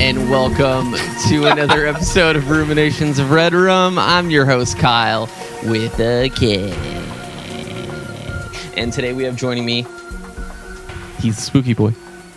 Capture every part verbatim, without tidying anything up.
and welcome to another episode of Ruminations of Red Rum. I'm your host, Kyle, with a K. And today we have joining me, he's the spooky boy.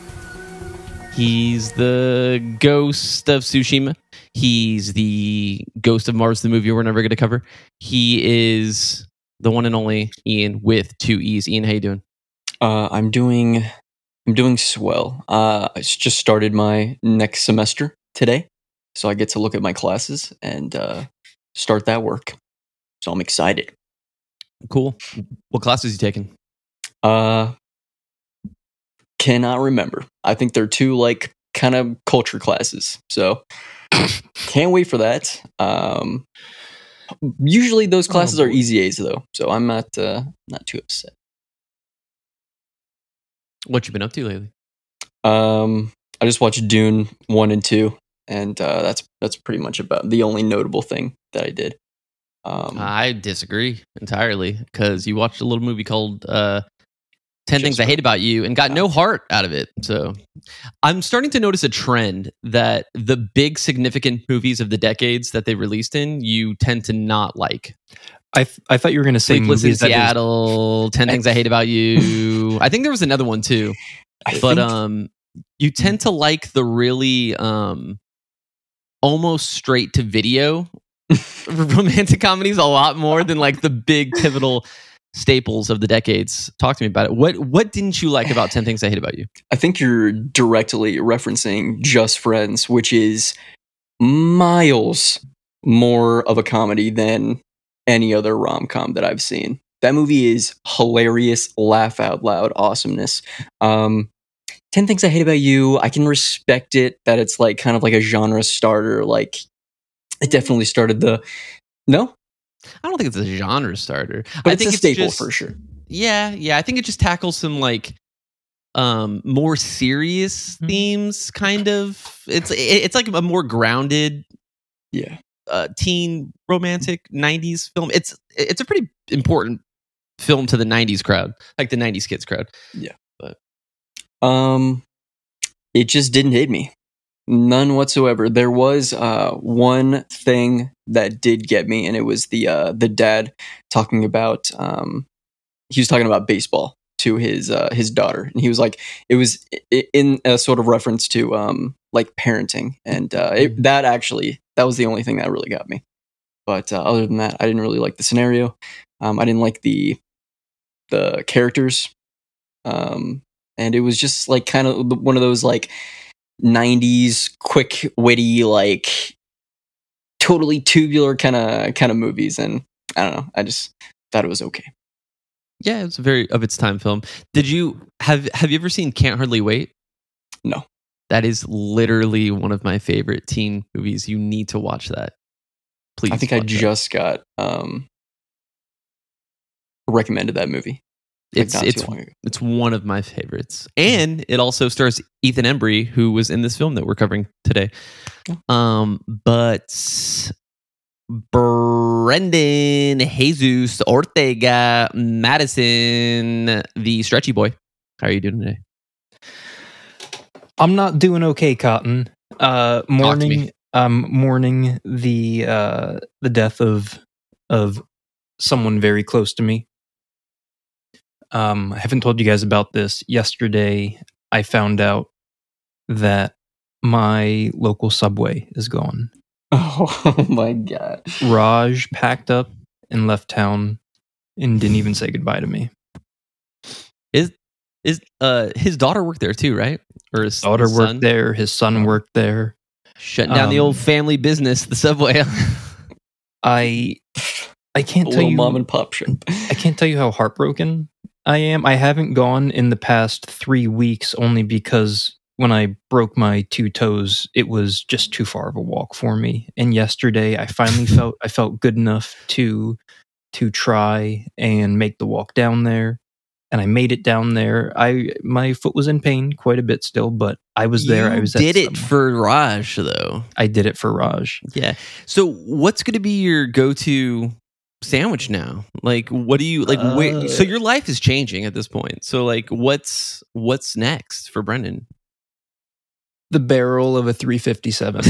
He's the ghost of Tsushima. He's the ghost of Mars, the movie we're never going to cover. He is the one and only Ian with two E's. Ian, how you doing? Uh, I'm doing... I'm doing swell. Uh, I just started my next semester today, so I get to look at my classes and uh, start that work. So I'm excited. Cool. What classes you taking? Uh, cannot remember. I think they're two like kind of culture classes. So can't wait for that. Um, usually those classes oh, are easy A's though, so I'm not uh, not too upset. What you been up to lately? Um, I just watched Dune one and two, and uh, that's that's pretty much about the only notable thing that I did. Um, I disagree entirely because you watched a little movie called uh, ten Things I Hate About You and got no heart out of it. So I'm starting to notice a trend that the big significant movies of the decades that they released in, you tend to not like. I th- I thought you were going to say Sleepless in movies that is- Seattle, ten Things I Hate About You. I think there was another one too. I but think- um, you tend to like the really um, almost straight to video romantic comedies a lot more than like the big pivotal staples of the decades. Talk to me about it. What what didn't you like about ten Things I Hate About You? I think you're directly referencing Just Friends, which is miles more of a comedy than any other rom-com that I've seen. That movie is hilarious, laugh out loud awesomeness. Um, ten Things I Hate About You, I can respect it that it's like kind of like a genre starter. Like it definitely started the no, I don't think it's a genre starter. but I it's think a it's staple just, for sure. Yeah, yeah. I think it just tackles some like um more serious Mm-hmm. themes. Kind of. It's it, it's like a more grounded. Yeah. Uh, teen romantic nineties film. It's it's a pretty important film to the nineties crowd, like the nineties kids crowd. Yeah. But Um, it just didn't hit me. None whatsoever. There was uh, one thing that did get me, and it was the uh, the dad talking about. Um, he was talking about baseball to his uh, his daughter, and he was like, it was i- in a sort of reference to um, like parenting, and uh, it, that actually that was the only thing that really got me. But uh, other than that, I didn't really like the scenario. Um, I didn't like the the characters. Um, and it was just like kind of one of those like nineties quick witty like totally tubular kind of kind of movies, and I don't know, I just thought it was okay. yeah, it's a very of its time film. Did you have have you ever seen Can't Hardly Wait? No. That is literally one of my favorite teen movies. You need to watch that. Please. I think I watch that. just got um recommended that movie. like, It's not too it's long ago. it's one of my favorites, and it also stars Ethan Embry, who was in this film that we're covering today. Um, but Brendan Jesus Ortega Madison, the stretchy boy, how are you doing today? I'm not doing okay, Cotton. Uh, to me. mourning, um, mourning the uh, the death of of someone very close to me. Um, I haven't told you guys about this. Yesterday, I found out that my local Subway is gone. Oh my god. Raj packed up and left town and didn't even say goodbye to me. Is is uh his daughter worked there too, right? Or his Daughter his worked son? there. His son worked there. Shutting down the Um, old family business, the Subway. I I can't A tell little you. mom and pop shop. I can't tell you how heartbroken I am. I haven't gone in the past three weeks only because when I broke my two toes, it was just too far of a walk for me. And yesterday, I finally felt I felt good enough to to try and make the walk down there. And I made it down there. I my foot was in pain quite a bit still, but I was there. You I was did at it Subway. for Raj, though. I did it for Raj. Yeah. So, what's going to be your go-to sandwich now? Like, what do you like? Uh, wait, so your life is changing at this point. So, like, what's what's next for Brendan? the barrel of a three fifty-seven.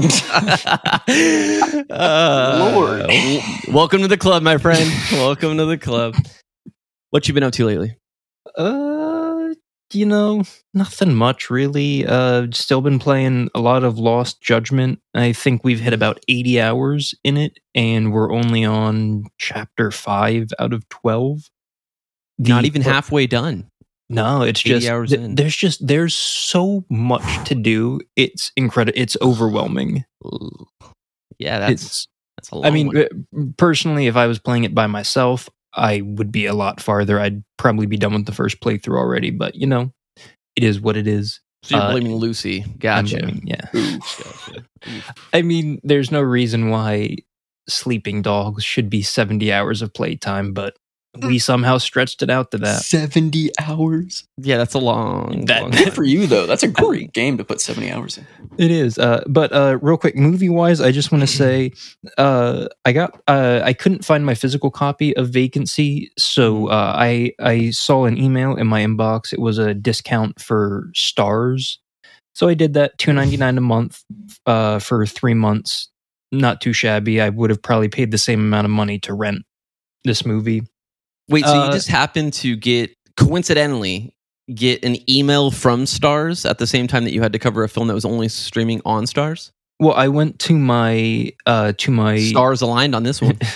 uh, Lord. w- welcome to the club, my friend. Welcome to the club. What you been up to lately? Uh, you know, nothing much really. Uh, still been playing a lot of Lost Judgment. I think we've hit about eighty hours in it, and we're only on chapter five out of twelve. The- Not even halfway done. No, it's eighty just hours th- in. there's just there's so much to do. It's incredible. It's overwhelming. Ooh. Yeah, that's It's. that's a long I mean, one. uh, personally, if I was playing it by myself, I would be a lot farther. I'd probably be done with the first playthrough already. But you know, it is what it is. So you're uh, blaming Lucy. I'm Gotcha. blaming- yeah. Gotcha. Oof. I mean, there's no reason why Sleeping Dogs should be seventy hours of playtime, but we somehow stretched it out to that. seventy hours. Yeah, that's a long. That- long Good time. for you, though. That's a great game to put seventy hours in. It is. Uh, but uh, real quick, movie wise, I just want to say uh, I got uh, I couldn't find my physical copy of Vacancy, so uh, I I saw an email in my inbox. It was a discount for Stars, so I did that two ninety-nine a month uh, for three months. Not too shabby. I would have probably paid the same amount of money to rent this movie. Wait, so you Uh, just happened to get coincidentally get an email from Stars at the same time that you had to cover a film that was only streaming on Stars? Well, I went to my uh, to my Stars aligned on this one.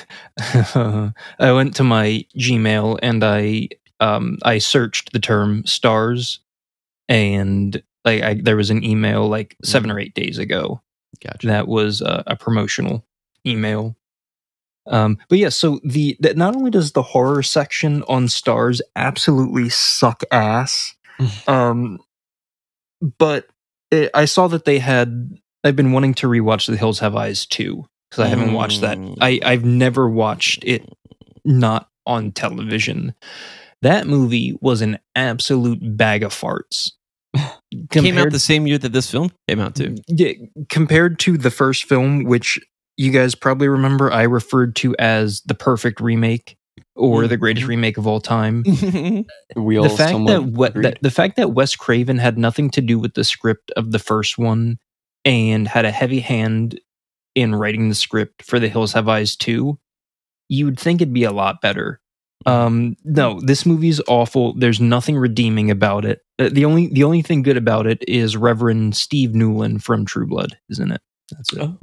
I went to my Gmail and I um, I searched the term stars, and like I, there was an email like seven or eight days ago Gotcha. that was uh, a promotional email. Um, but yeah, so the that not only does the horror section on Stars absolutely suck ass, um, but it, I saw that they had. I've been wanting to rewatch The Hills Have Eyes too because I haven't watched that. Mm. I I've never watched it not on television. That movie was an absolute bag of farts. Came out the same year that this film came out too. Yeah, compared to the first film, which you guys probably remember, I referred to as the perfect remake or the greatest Mhm. remake of all time. We all The fact somewhat that, we, agreed. that the fact that Wes Craven had nothing to do with the script of the first one and had a heavy hand in writing the script for The Hills Have Eyes two, you would think it'd be a lot better. Um, no, this movie's awful. There's nothing redeeming about it. Uh, the only the only thing good about it is Reverend Steve Newlin from True Blood, isn't it? That's it. Oh.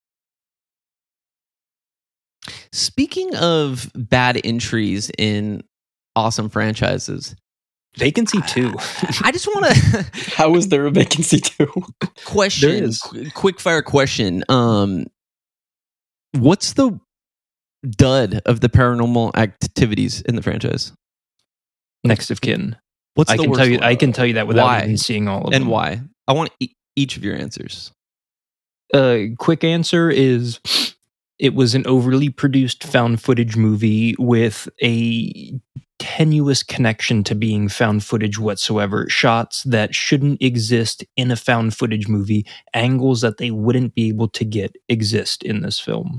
Speaking of bad entries in awesome franchises, Vacancy two. I just want to How is there a vacancy too? question, There is. qu- quick fire question. Um, what's the dud of the paranormal activities in the franchise? Next of Kin. What's I the can worst tell you. one? I can tell you that without Why? even seeing all of and them. why? I want e- each of your answers. Uh, quick answer is it was an overly produced found footage movie with a tenuous connection to being found footage whatsoever. Shots that shouldn't exist in a found footage movie, angles that they wouldn't be able to get exist in this film.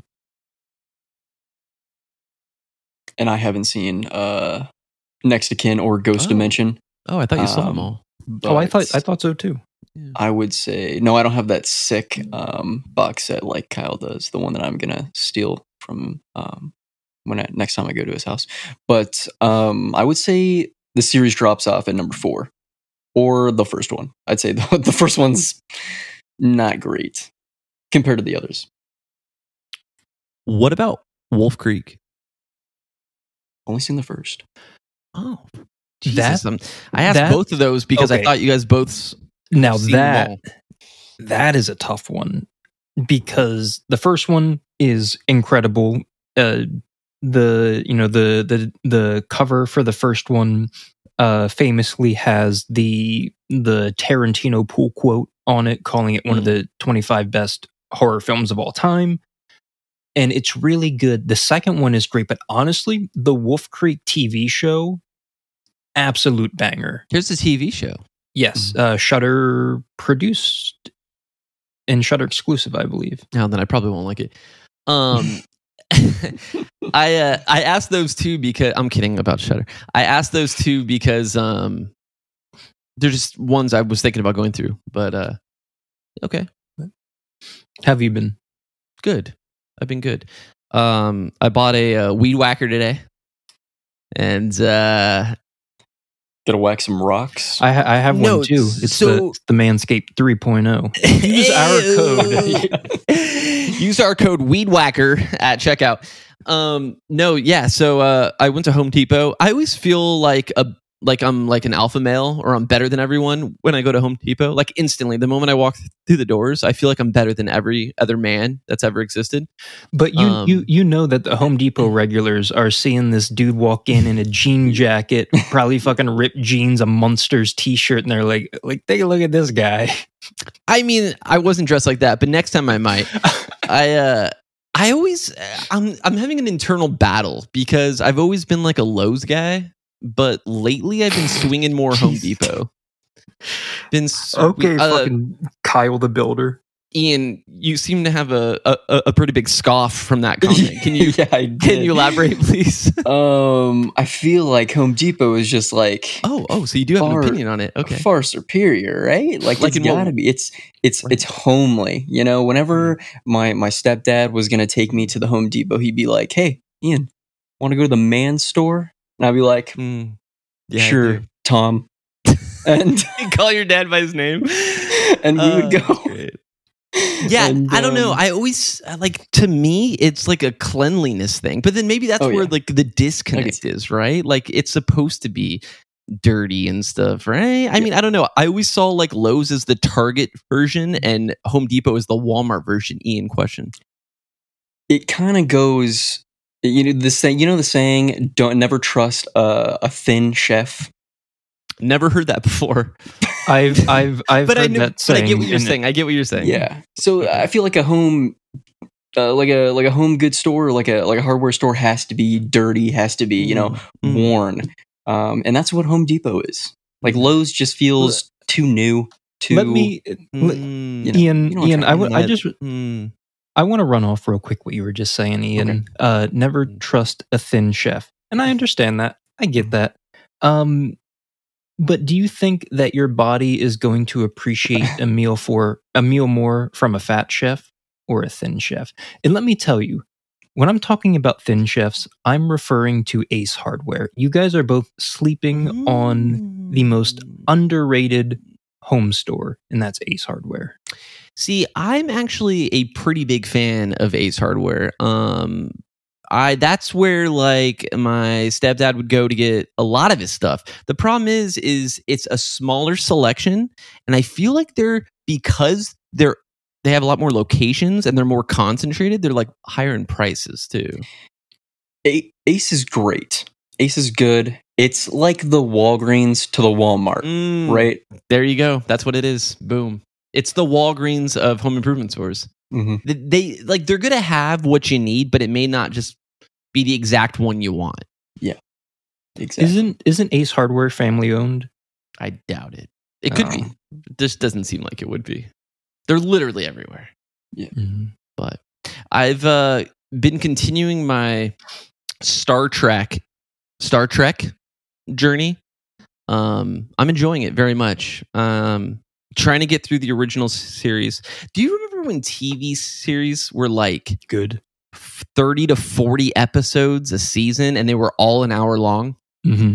And I haven't seen uh, Next of Kin or Ghost Oh. Dimension. Oh, I thought you saw them Um, all. But oh, I thought I thought so too. I would say no. I don't have that sick um, box set like Kyle does. The one that I'm gonna steal from um, when I, next time I go to his house. But um, I would say the series drops off at number four, or the first one. I'd say the, the first one's not great compared to the others. What about Wolf Creek? Only seen the first. Oh, That- Jesus. I'm- I asked that- both of those because I okay. thought you guys both s- Now seen them that all. that is a tough one because the first one is incredible. Uh, the you know the the the cover for the first one uh, famously has the the Tarantino pool quote on it, calling it one of the twenty-five best horror films of all time. And it's really good. The second one is great, but honestly, the Wolf Creek T V show, absolute banger. Here's the T V show. Yes, uh, Shudder produced and Shudder exclusive, I believe. Now then, I probably won't like it. Um, I uh, I asked those two because I'm kidding about Shudder. I asked those two because um, they're just ones I was thinking about going through. But uh, Okay. Have you been? Good. I've been good. Um, I bought a, uh weed whacker today, and uh, Gotta whack some rocks. I, ha- I have No, one too. It's so- the, it's the Manscaped three point oh. Use our code. Use our code weedwhacker at checkout. Um, no, yeah. So uh, I went to Home Depot. I always feel like a like I'm like an alpha male, or I'm better than everyone when I go to Home Depot. Like instantly, the moment I walk through the doors, I feel like I'm better than every other man that's ever existed. But you, Um, you, you know that the Home Depot regulars are seeing this dude walk in in a jean jacket, probably fucking ripped jeans, a Munsters t-shirt, and they're like, like, take a look at this guy. I mean, I wasn't dressed like that, but next time I might. I uh, I always I'm I'm having an internal battle because I've always been like a Lowe's guy, but lately I've been swinging more Home Depot. Been sw- Okay, uh, fucking Kyle the Builder. Ian, you seem to have a, a a pretty big scoff from that comment. Can you yeah, I did. can you elaborate, please? Um, I feel like Home Depot is just like oh, oh, so you do have Far- an opinion on it? Okay. far superior, right? Like, Like it's in what- gotta be. It's it's Right. it's homely. You know, whenever my my stepdad was gonna take me to the Home Depot, he'd be like, "Hey, Ian, want to go to the man store?" And I'd be like, Mm, yeah, I "Sure, do. Tom." And You call your dad by his name, and we Uh, would go. great. Yeah, And, I don't know. um, I always uh, like to me, it's like a cleanliness thing. But then maybe that's Oh, where yeah. like the disconnect is, right? Like it's supposed to be dirty and stuff, right? I mean, I don't know. I always saw like Lowe's as the Target version and Home Depot as the Walmart version. Ian, question. It kind of goes. You know the saying. You know the saying. Don't never trust a, a thin chef. Never heard that before. I've, I've, I've but I heard know, that but saying. I get what you're and it- saying. I get what you're saying. Yeah. So I feel like a home, uh, like a like a home goods store, like a like a hardware store has to be dirty, has to be you know Mm. worn, um, and that's what Home Depot is. Like Mm. Lowe's just feels too new. Too. Let me, let- Mm. you know, Ian, you know what I'm Ian, I, trying w- to I get just, Mm. I want to run off real quick what you were just saying, Ian. Okay. Uh, never Mm. trust a thin chef, and I understand that. I get that. Um, but do you think that your body is going to appreciate a meal for a meal more from a fat chef or a thin chef? And let me tell you, when I'm talking about thin chefs, I'm referring to Ace Hardware. You guys are both sleeping on the most Mm. underrated home store, and that's Ace Hardware. See, I'm actually a pretty big fan of Ace Hardware. Um, I that's where like my stepdad would go to get a lot of his stuff. The problem is, is it's a smaller selection, and I feel like they're because they're they have a lot more locations and they're more concentrated. They're like higher in prices too. A- Ace is great. Ace is good. It's like the Walgreens to the Walmart, Mm, right? there you go. That's what it is. Boom. It's the Walgreens of home improvement stores. Mm-hmm. They, they like they're gonna have what you need, but it may not just be the exact one you want. Exactly. Isn't isn't Ace Hardware family owned? I doubt it. It could be. Oh. This doesn't seem like it would be. They're literally everywhere. Mhm. But I've uh, been continuing my Star Trek Star Trek journey. Um, I'm enjoying it very much. Um, trying to get through the original series. Do you remember when T V series were like Good. thirty to forty episodes a season and they were all an hour long? Mm-hmm.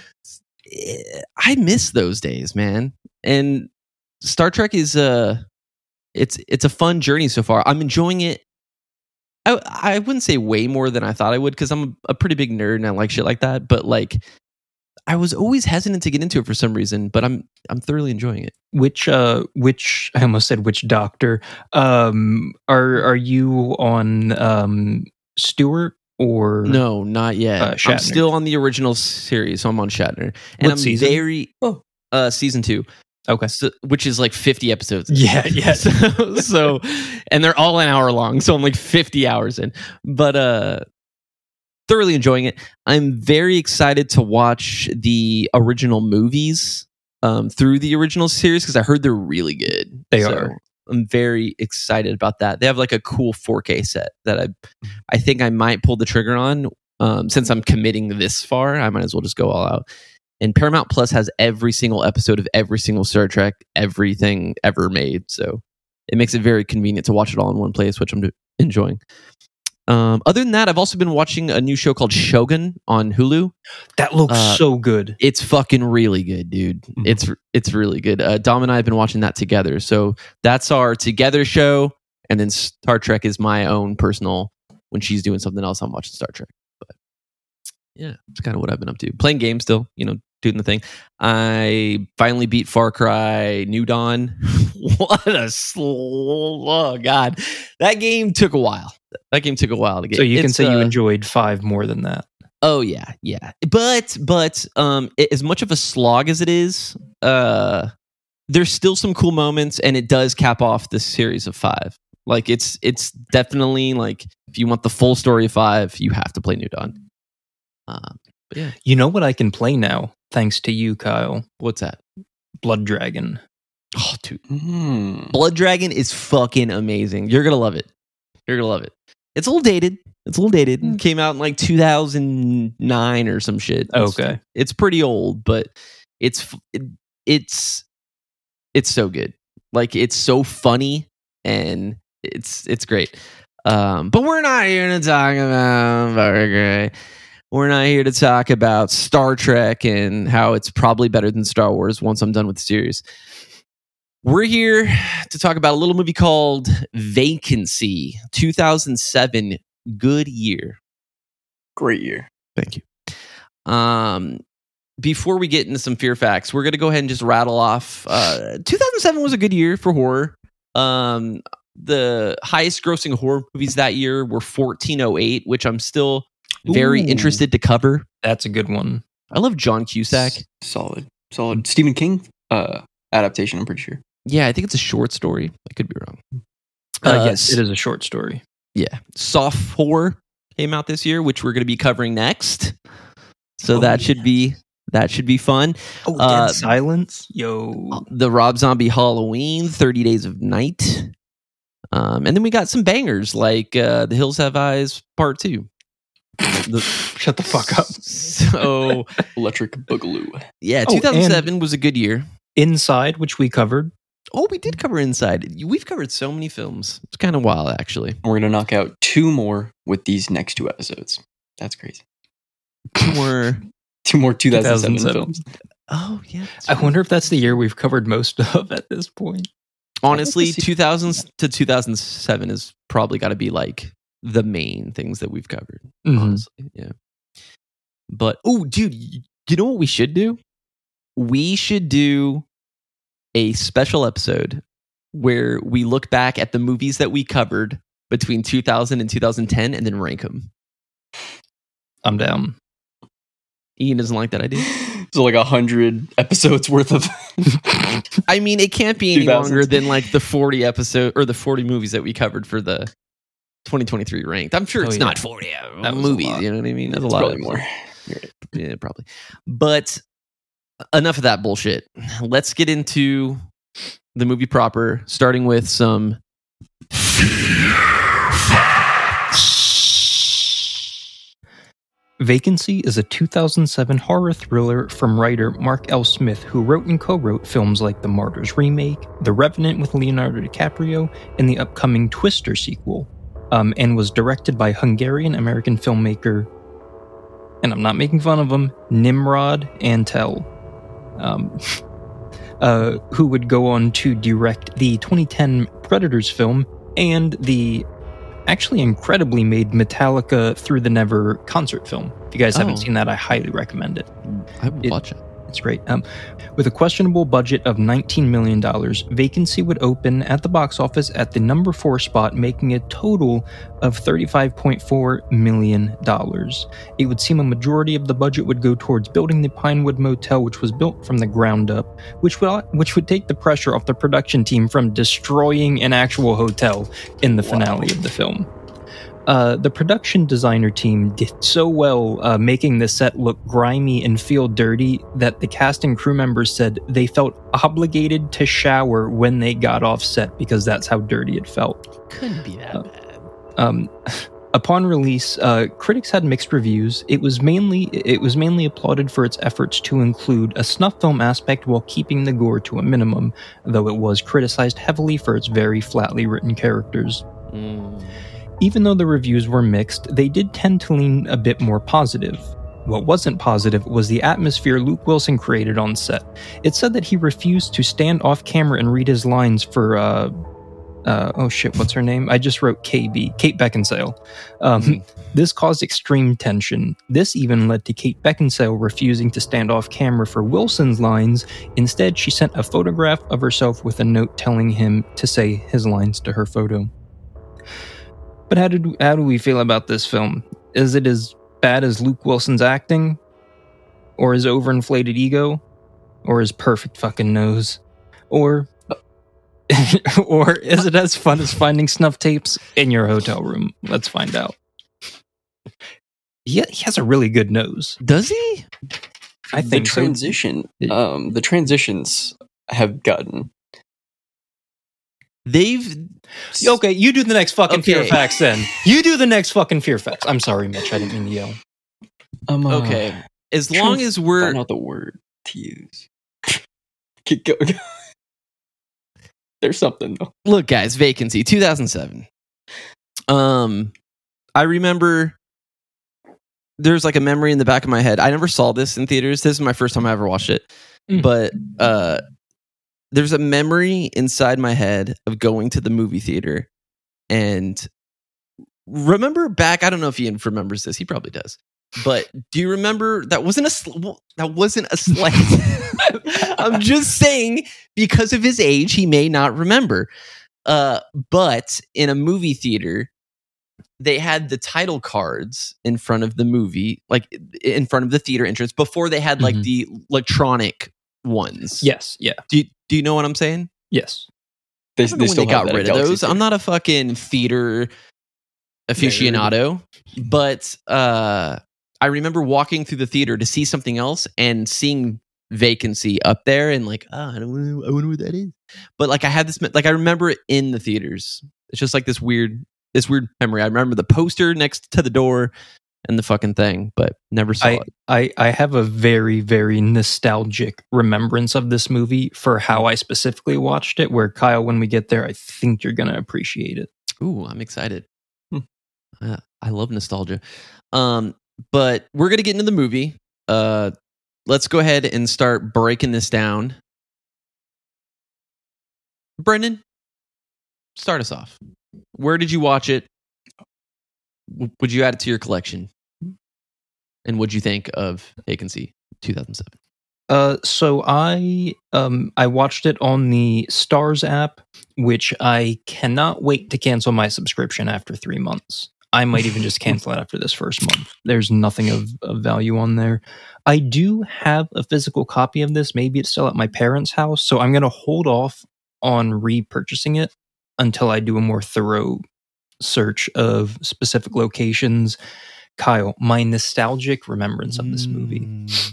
I miss those days, man. And Star Trek is a it's it's a fun journey so far. I'm enjoying it. I I wouldn't say way more than I thought I would because I'm a, a pretty big nerd and I like shit like that. But like, I was always hesitant to get into it for some reason. But I'm I'm thoroughly enjoying it. Which uh which I almost said which doctor um are are you on um Stewart or No, not yet. Uh, I'm Shatner. still on the original series, so I'm on Shatner, and What I'm season? very Oh. uh season two. Okay. So, which is like fifty episodes. Yeah, yeah. so, so, and they're all an hour long. So I'm like fifty hours in, but uh, thoroughly enjoying it. I'm very excited to watch the original movies um, through the original series because I heard they're really good. They So are. I'm very excited about that. They have like a cool four K set that I, I think I might pull the trigger on. Um, since I'm committing this far, I might as well just go all out. And Paramount Plus has every single episode of every single Star Trek, everything ever made. So it makes it very convenient to watch it all in one place, which I'm enjoying. Um, other than that, I've also been watching a new show called Shogun on Hulu. That looks Uh, so good. It's fucking really good, dude. Mhm. It's it's really good. Uh, Dom and I have been watching that together. So that's our together show. And then Star Trek is my own personal. When she's doing something else, I'm watching Star Trek. But yeah, it's kind of what I've been up to. Playing games still, you know, doing the thing. I finally beat Far Cry New Dawn. What a slow, oh god, that game took a while. That game took a while to get. So you can It's, say you uh, enjoyed five more than that. Oh yeah, yeah. But but um, it, as much of a slog as it is, uh, there's still some cool moments, and it does cap off this series of five. Like it's it's definitely like if you want the full story of five, you have to play New Dawn. Um, but yeah, You know what I can play now, thanks to you, Kyle? what's that? Blood Dragon. Oh, dude, Mm. Blood Dragon is fucking amazing. You're gonna love it. You're gonna love it. It's a little dated. It's a little dated. It came out in like two thousand nine or some shit. It's, Okay. it's pretty old, but it's it, it's it's so good. Like it's so funny and it's it's great. Um, but we're not here to talk about Far Cry. We're not here to talk about Star Trek and how it's probably better than Star Wars once I'm done with the series. We're here to talk about a little movie called Vacancy, two thousand seven. Good year. Great year. Thank you. Um, before we get into some fear facts, we're going to go ahead and just rattle off. Uh, two thousand seven was a good year for horror. Um, the highest grossing horror movies that year were fourteen oh eight, which I'm still very Ooh. interested to cover. That's a good one. I love John Cusack. S- Solid. Solid. Stephen King uh, adaptation, I'm pretty sure. Yeah, I think it's a short story. I could be wrong. Uh, Uh, yes, it is a short story. Yeah. Soft Horror came out this year, which we're going to be covering next. So Oh, that should yeah. be that should be fun. Oh, Uh, Dead Silence? Yo. The Rob Zombie Halloween, thirty Days of Night. Um, and then we got some bangers like uh, The Hills Have Eyes Part two. The- Shut the fuck up. So, Electric Boogaloo. yeah, Oh, two thousand seven was a good year. Inside, which we covered. Oh, we did cover Inside. We've covered so many films. It's kind of wild, actually. We're going to knock out two more with these next two episodes. That's crazy. Two more. Two more two thousand seven, two thousand seven. films. Oh, yeah. that's I right. wonder if that's the year we've covered most of at this point. Honestly, I think two thousands to two thousand seven has probably got to be like the main things that we've covered. Mhm. Honestly, yeah. But oh, dude, y- you know what we should do? We should do a special episode where we look back at the movies that we covered between two thousand and two thousand ten, and then rank them. I'm down. Ian doesn't like that idea. So like a hundred episodes worth of. I mean, it can't be any two thousands. longer than like the forty episode or the forty movies that we covered for the twenty twenty-three ranked. I'm sure Oh, it's yeah. not forty uh, That was a movies. lot. You know what I mean? That's a It's lot. probably of more. Yeah, probably. But enough of that bullshit. Let's get into the movie proper, starting with some. Vacancy is a two thousand seven horror thriller from writer Mark L. Smith, who wrote and co-wrote films like The Martyrs remake, The Revenant with Leonardo DiCaprio, and the upcoming Twister sequel, um, and was directed by Hungarian-American filmmaker, and I'm not making fun of him, Nimrod Antal, um, uh, who would go on to direct the twenty ten Predators film and the actually incredibly made Metallica Through the Never concert film. If you guys Oh. haven't seen that, I highly recommend it. I will It- watch it. It's great. Um, with a questionable budget of nineteen million dollars, Vacancy would open at the box office at the number four spot, making a total of thirty-five point four million dollars. It would seem a majority of the budget would go towards building the Pinewood Motel, which was built from the ground up, which would, which would take the pressure off the production team from destroying an actual hotel in the finale Wow. of the film. Uh, the production designer team did so well uh, making the set look grimy and feel dirty that the cast and crew members said they felt obligated to shower when they got off set because that's how dirty it felt. Couldn't be that Uh, bad. Um, Upon release, uh, critics had mixed reviews. It was mainly it was mainly applauded for its efforts to include a snuff film aspect while keeping the gore to a minimum, though it was criticized heavily for its very flatly written characters. Mm. Even though the reviews were mixed, they did tend to lean a bit more positive. What wasn't positive was the atmosphere Luke Wilson created on set. It said that he refused to stand off camera and read his lines for, uh, uh, oh shit, what's her name? I just wrote K B, Kate Beckinsale. Um, Mhm. This caused extreme tension. This even led to Kate Beckinsale refusing to stand off camera for Wilson's lines. Instead, she sent a photograph of herself with a note telling him to say his lines to her photo. But how did how do we feel about this film? Is it as bad as Luke Wilson's acting? Or his overinflated ego? Or his perfect fucking nose? Or or is it as fun as finding snuff tapes in your hotel room? Let's find out. He, he has a really good nose. Does he? I the think so. transition, um, the transitions have gotten. They've Okay, you do the next fucking Okay. fear facts then. You do the next fucking fear facts. I'm sorry, Mitch. I didn't mean to yell. Um, uh, okay. As trying long to as we're find out the word to use. Keep going. There's something though. look, guys, Vacancy, two thousand seven. Um, I remember there's like a memory in the back of my head. I never saw this in theaters. This is my first time I ever watched it. Mm. But uh, there's a memory inside my head of going to the movie theater and remember back. I don't know if Ian remembers this. He probably does. But do you remember that wasn't a sl- that wasn't a slight? I'm just saying because of his age, he may not remember. Uh, but in a movie theater, they had the title cards in front of the movie, like in front of the theater entrance, before they had like Mhm. the electronic ones. Yes, yeah, Do you, do you know what I'm saying? yes. They, I don't know they when still they have got that at rid of Galaxy those. Theater. I'm not a fucking theater aficionado, but uh, I remember walking through the theater to see something else and seeing Vacancy up there and like, oh, I don't know, I wonder what that is. But like I had this, like I remember it in the theaters. It's just like this weird, this weird memory. I remember the poster next to the door and the fucking thing, but never saw I, it. I I have a very, very nostalgic remembrance of this movie for how I specifically watched it, where Kyle, when we get there, I think you're going to appreciate it. Ooh, I'm excited. Hmm. Uh, I love nostalgia. Um, but we're gonna get into the movie. Uh, let's go ahead and start breaking this down. Brendan, start us off. Where did you watch it? W- Would you add it to your collection? And what'd you think of Vacancy two thousand seven? Uh, so I um I watched it on the Stars app, which I cannot wait to cancel my subscription after three months. I might even just cancel it after this first month. There's nothing of, of value on there. I do have a physical copy of this. Maybe it's still at my parents' house, so I'm going to hold off on repurchasing it until I do a more thorough search of specific locations. Kyle, my nostalgic remembrance of this movie. Mm.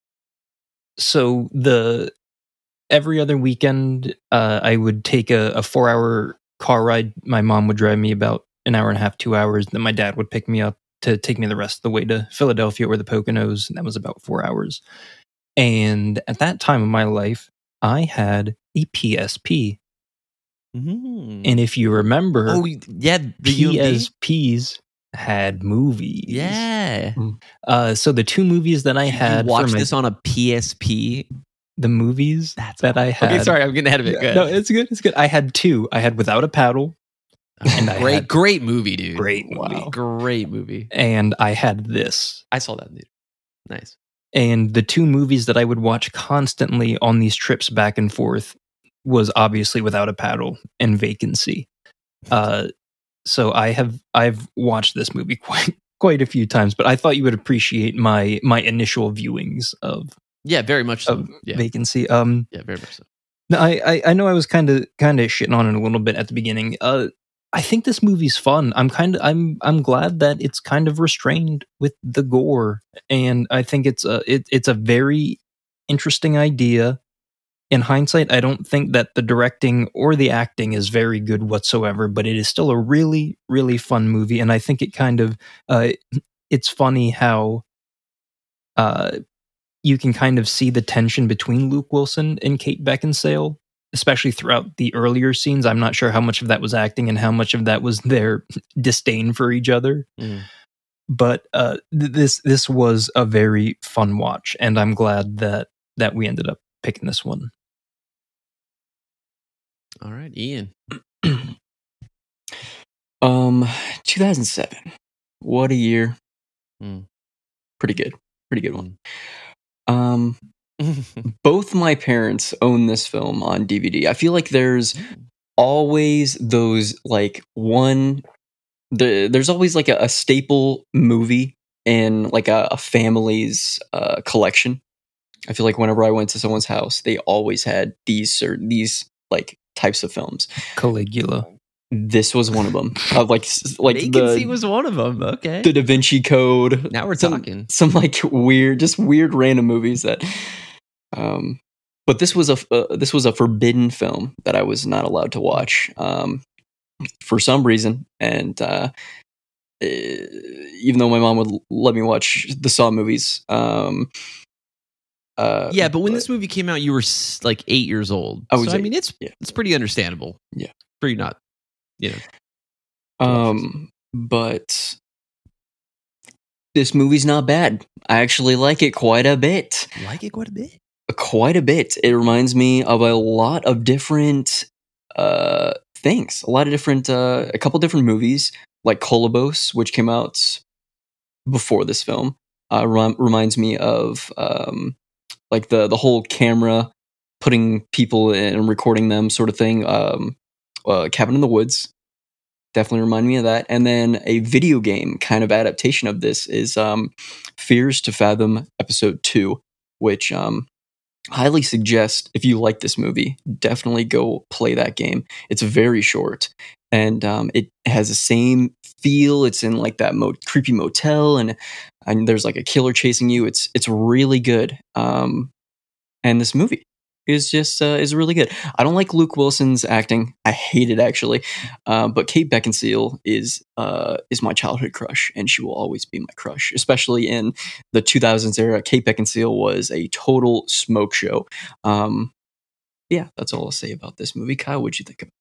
So the every other weekend, uh, I would take a, a four hour car ride. My mom would drive me about an hour and a half, two hours. Then my dad would pick me up to take me the rest of the way to Philadelphia or the Poconos. And that was about four hours. And at that time of my life, I had a P S P. Mhm. And if you remember, Oh yeah, the U M D? P S Ps had movies. Yeah. Uh, so the two movies that I Did had you watch for my, this on a P S P? the movies That's that I had. Okay, sorry, I'm getting ahead of it. Go ahead. No, it's good. It's good. I had two. I had Without a Paddle, and I great, had- great movie, dude. great movie, Wow. Great movie. and I had this. I saw that, dude. Nice. And the two movies that I would watch constantly on these trips back and forth was obviously Without a Paddle and Vacancy. Uh, so I have I've watched this movie quite quite a few times, but I thought you would appreciate my my initial viewings of Yeah, very much so. of Yeah, Vacancy. Um, yeah, very much so. No, I, I, I know I was kind of kind of shitting on it a little bit at the beginning. Uh, I think this movie's fun. I'm kind of I'm I'm glad that it's kind of restrained with the gore, and I think it's a it, it's a very interesting idea in hindsight, I don't think that the directing or the acting is very good whatsoever, but it is still a really, really fun movie. And I think it kind of, uh, it's funny how uh, you can kind of see the tension between Luke Wilson and Kate Beckinsale, especially throughout the earlier scenes. I'm not sure how much of that was acting and how much of that was their disdain for each other. Mm. But uh, th- this this was a very fun watch, and I'm glad that that we ended up picking this one. All right, Ian. um, two thousand seven. What a year. Mm. Pretty good. Pretty good one. Um, both my parents own this film on D V D. I feel like there's always those like one. The, there's always like a, a staple movie in like a, a family's uh, collection. I feel like whenever I went to someone's house, they always had these certain these like types of films. Caligula. This was one of them. Uh, like like Vacancy the, was one of them. Okay. The Da Vinci Code. Now we're some, talking. Some like weird, just weird random movies that. Um, but this was a uh, this was a forbidden film that I was not allowed to watch um, for some reason, and uh, even though my mom would let me watch the Saw movies. Um, Uh, yeah, but when but, this movie came out, you were like eight years old. I was so, eight. I mean, it's yeah. it's pretty understandable. Yeah, for you not, you know. Um, but this movie's not bad. I actually like it quite a bit. Like it quite a bit. Quite a bit. It reminds me of a lot of different uh things. A lot of different, uh, a couple different movies like Kolobos, which came out before this film. Uh, rem- reminds me of um. Like the the whole camera putting people in and recording them sort of thing. Um, uh, Cabin in the Woods definitely remind me of that. And then a video game kind of adaptation of this is um, Fears to Fathom Episode two, which um, highly suggest if you like this movie, definitely go play that game. It's very short and um, it has the same feel. It's in like that mo- creepy motel and and there's like a killer chasing you. It's it's really good. Um, and this movie is just uh, is really good. I don't like Luke Wilson's acting. I hate it actually. Uh, but Kate Beckinsale is uh, is my childhood crush, and she will always be my crush. Especially in the two thousands era, Kate Beckinsale was a total smoke show. Um, yeah, that's all I'll say about this movie. Kyle, what'd you think of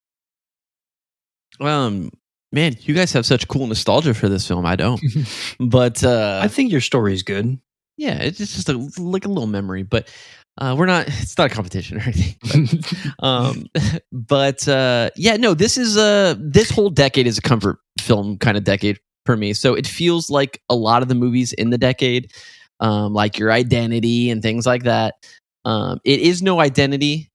it? Um. Man, you guys have such cool nostalgia for this film. I don't, but uh, I think your story is good. Yeah, it's just a, like a little memory, but uh, we're not. It's not a competition or anything. But, um, but uh, yeah, no. This is a this whole decade is a comfort film kind of decade for me. So it feels like a lot of the movies in the decade, um, like Your Identity and things like that. Um, it is no Identity.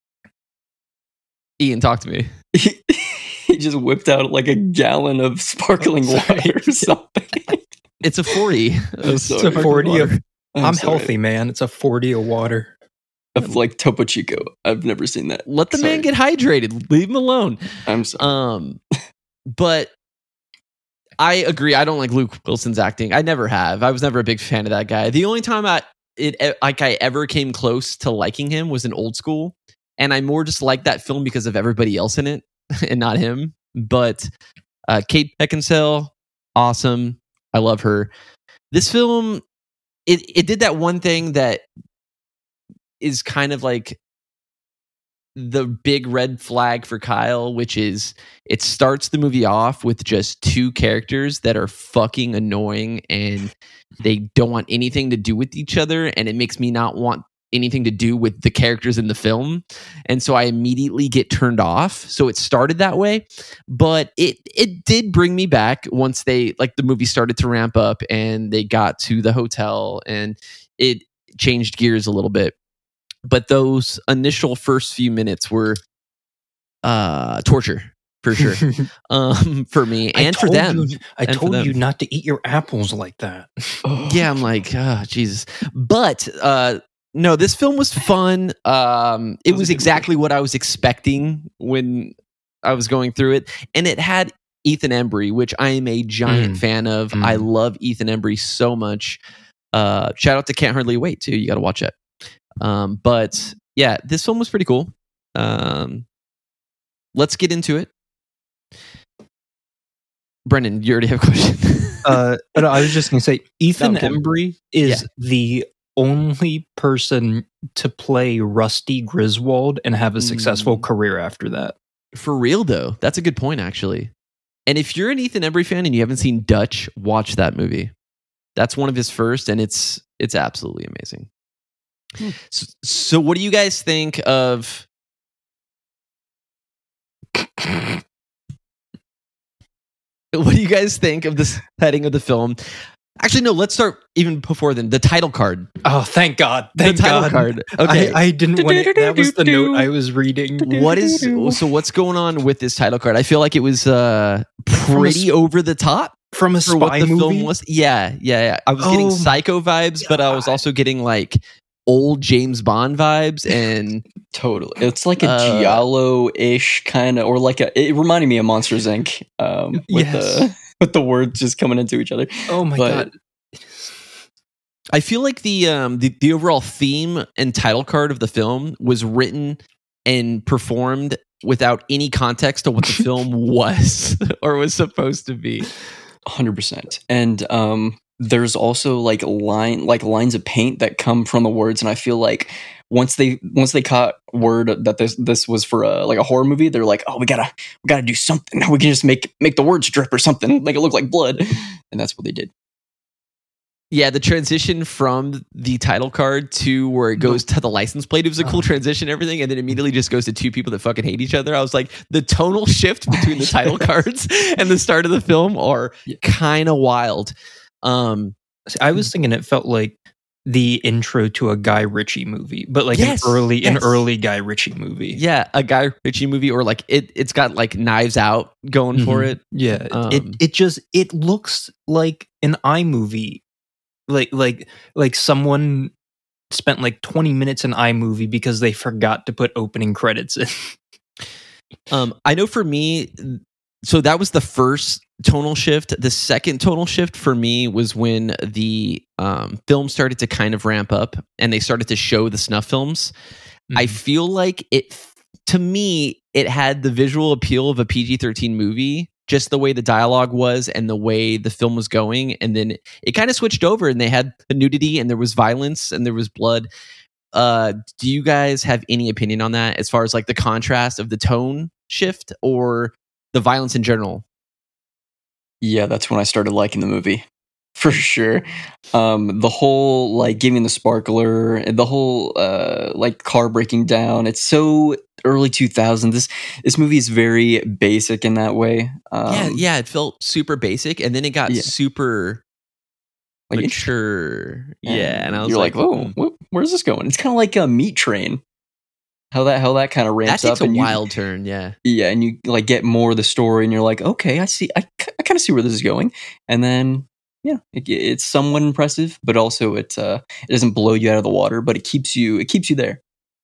Ian, talk to me. He just whipped out like a gallon of sparkling oh, water or something. It's a forty. It's a forty of. I'm, I'm healthy, man. It's a forty of water. Of like Topo Chico. I've never seen that. Let the sorry. man get hydrated. Leave him alone. I'm sorry. Um, but I agree. I don't like Luke Wilson's acting. I never have. I was never a big fan of that guy. The only time I it like I ever came close to liking him was in Old School, and I more just liked that film because of everybody else in it. And not him, but uh, Kate Beckinsale, awesome. I love her. This film, it it did that one thing that is kind of like the big red flag for Kyle, which is it starts the movie off with just two characters that are fucking annoying and they don't want anything to do with each other, and it makes me not want anything to do with the characters in the film, and so I immediately get turned off. So it started that way, but it it did bring me back once they like the movie started to ramp up and they got to the hotel and it changed gears a little bit. But those initial first few minutes were uh torture for sure. um for me and for them. You, I and told you not to eat your apples like that. Yeah, I'm like, oh, Jesus. But uh no, this film was fun. Um, it was exactly what I was expecting when I was going through it. And it had Ethan Embry, which I am a giant mm. fan of. Mm. I love Ethan Embry so much. Uh, shout out to Can't Hardly Wait, too. You got to watch it. Um, but yeah, this film was pretty cool. Um, let's get into it. Brendan, you already have a question. uh, no, I was just going to say, Ethan No, I'm kidding. Embry is Yeah. the only person to play Rusty Griswold and have a successful Mm. career after that. For real, though. That's a good point, actually. And if you're an Ethan Embry fan and you haven't seen Dutch, watch that movie. That's one of his first, and it's it's absolutely amazing. Hmm. So, so what do you guys think of... What do you guys think of the setting of the film? Actually, no, let's start even before then. The title card. Oh, thank God. Thank the title God. card. Okay. I, I didn't want it. That was the note I was reading. What is so what's going on with this title card? I feel like it was uh pretty From over the top From a for what spy the movie? film was. Yeah, yeah, yeah. I was getting Oh Psycho vibes, but I was God. also getting like old James Bond vibes and Totally. It's like a Uh, Giallo-ish kind of, or like a, it reminded me of Monsters Incorporated. Um, with Yes. the with the words just coming into each other. Oh my But- God. I feel like the um the, the overall theme and title card of the film was written and performed without any context to what the film was or was supposed to be. one hundred percent. And um, there's also like line like lines of paint that come from the words, and I feel like once they once they caught word that this this was for a like a horror movie, they're like, oh, we gotta we gotta do something. We can just make make the words drip or something, make it look like blood, and that's what they did. Yeah, the transition from the title card to where it goes to the license plate, it was a cool Oh. transition, and everything, and then immediately just goes to two people that fucking hate each other. I was like, the tonal shift between the title cards and the start of the film are Yeah. kind of wild. Um, See, I was thinking it felt like the intro to a Guy Ritchie movie, but like Yes, an early an yes. early Guy Ritchie movie. yeah, a Guy Ritchie movie, or like it, it's got like Knives Out going for Mhm. it. Yeah, Um, it it just it looks like an iMovie, like like like someone spent like twenty minutes in iMovie because they forgot to put opening credits in. Um, I know for me, so that was the first tonal shift. The second tonal shift for me was when the um, film started to kind of ramp up and they started to show the snuff films. I Mhm. feel like it, to me, it had the visual appeal of a P G thirteen movie, just the way the dialogue was and the way the film was going. And then it, it kind of switched over and they had the nudity and there was violence and there was blood. Uh, do you guys have any opinion on that as far as like the contrast of the tone shift or the violence in general? Yeah, that's when I started liking the movie. For sure. Um, the whole like giving the sparkler, and the whole uh like car breaking down. It's so early two thousands. This this movie is very basic in that way. Um, yeah, yeah, it felt super basic and then it got Yeah. super like mature. Yeah, and I was you're like, like, oh, hmm, wh- where's this going? It's kind of like a Meat Train. How that how that kind of that ramps takes up a and you- wild turn. Yeah. yeah, and you like get more of the story, and you're like, okay, I see, I, I kind of see where this is going, and then yeah, it, it's somewhat impressive, but also it uh, it doesn't blow you out of the water, but it keeps you it keeps you there.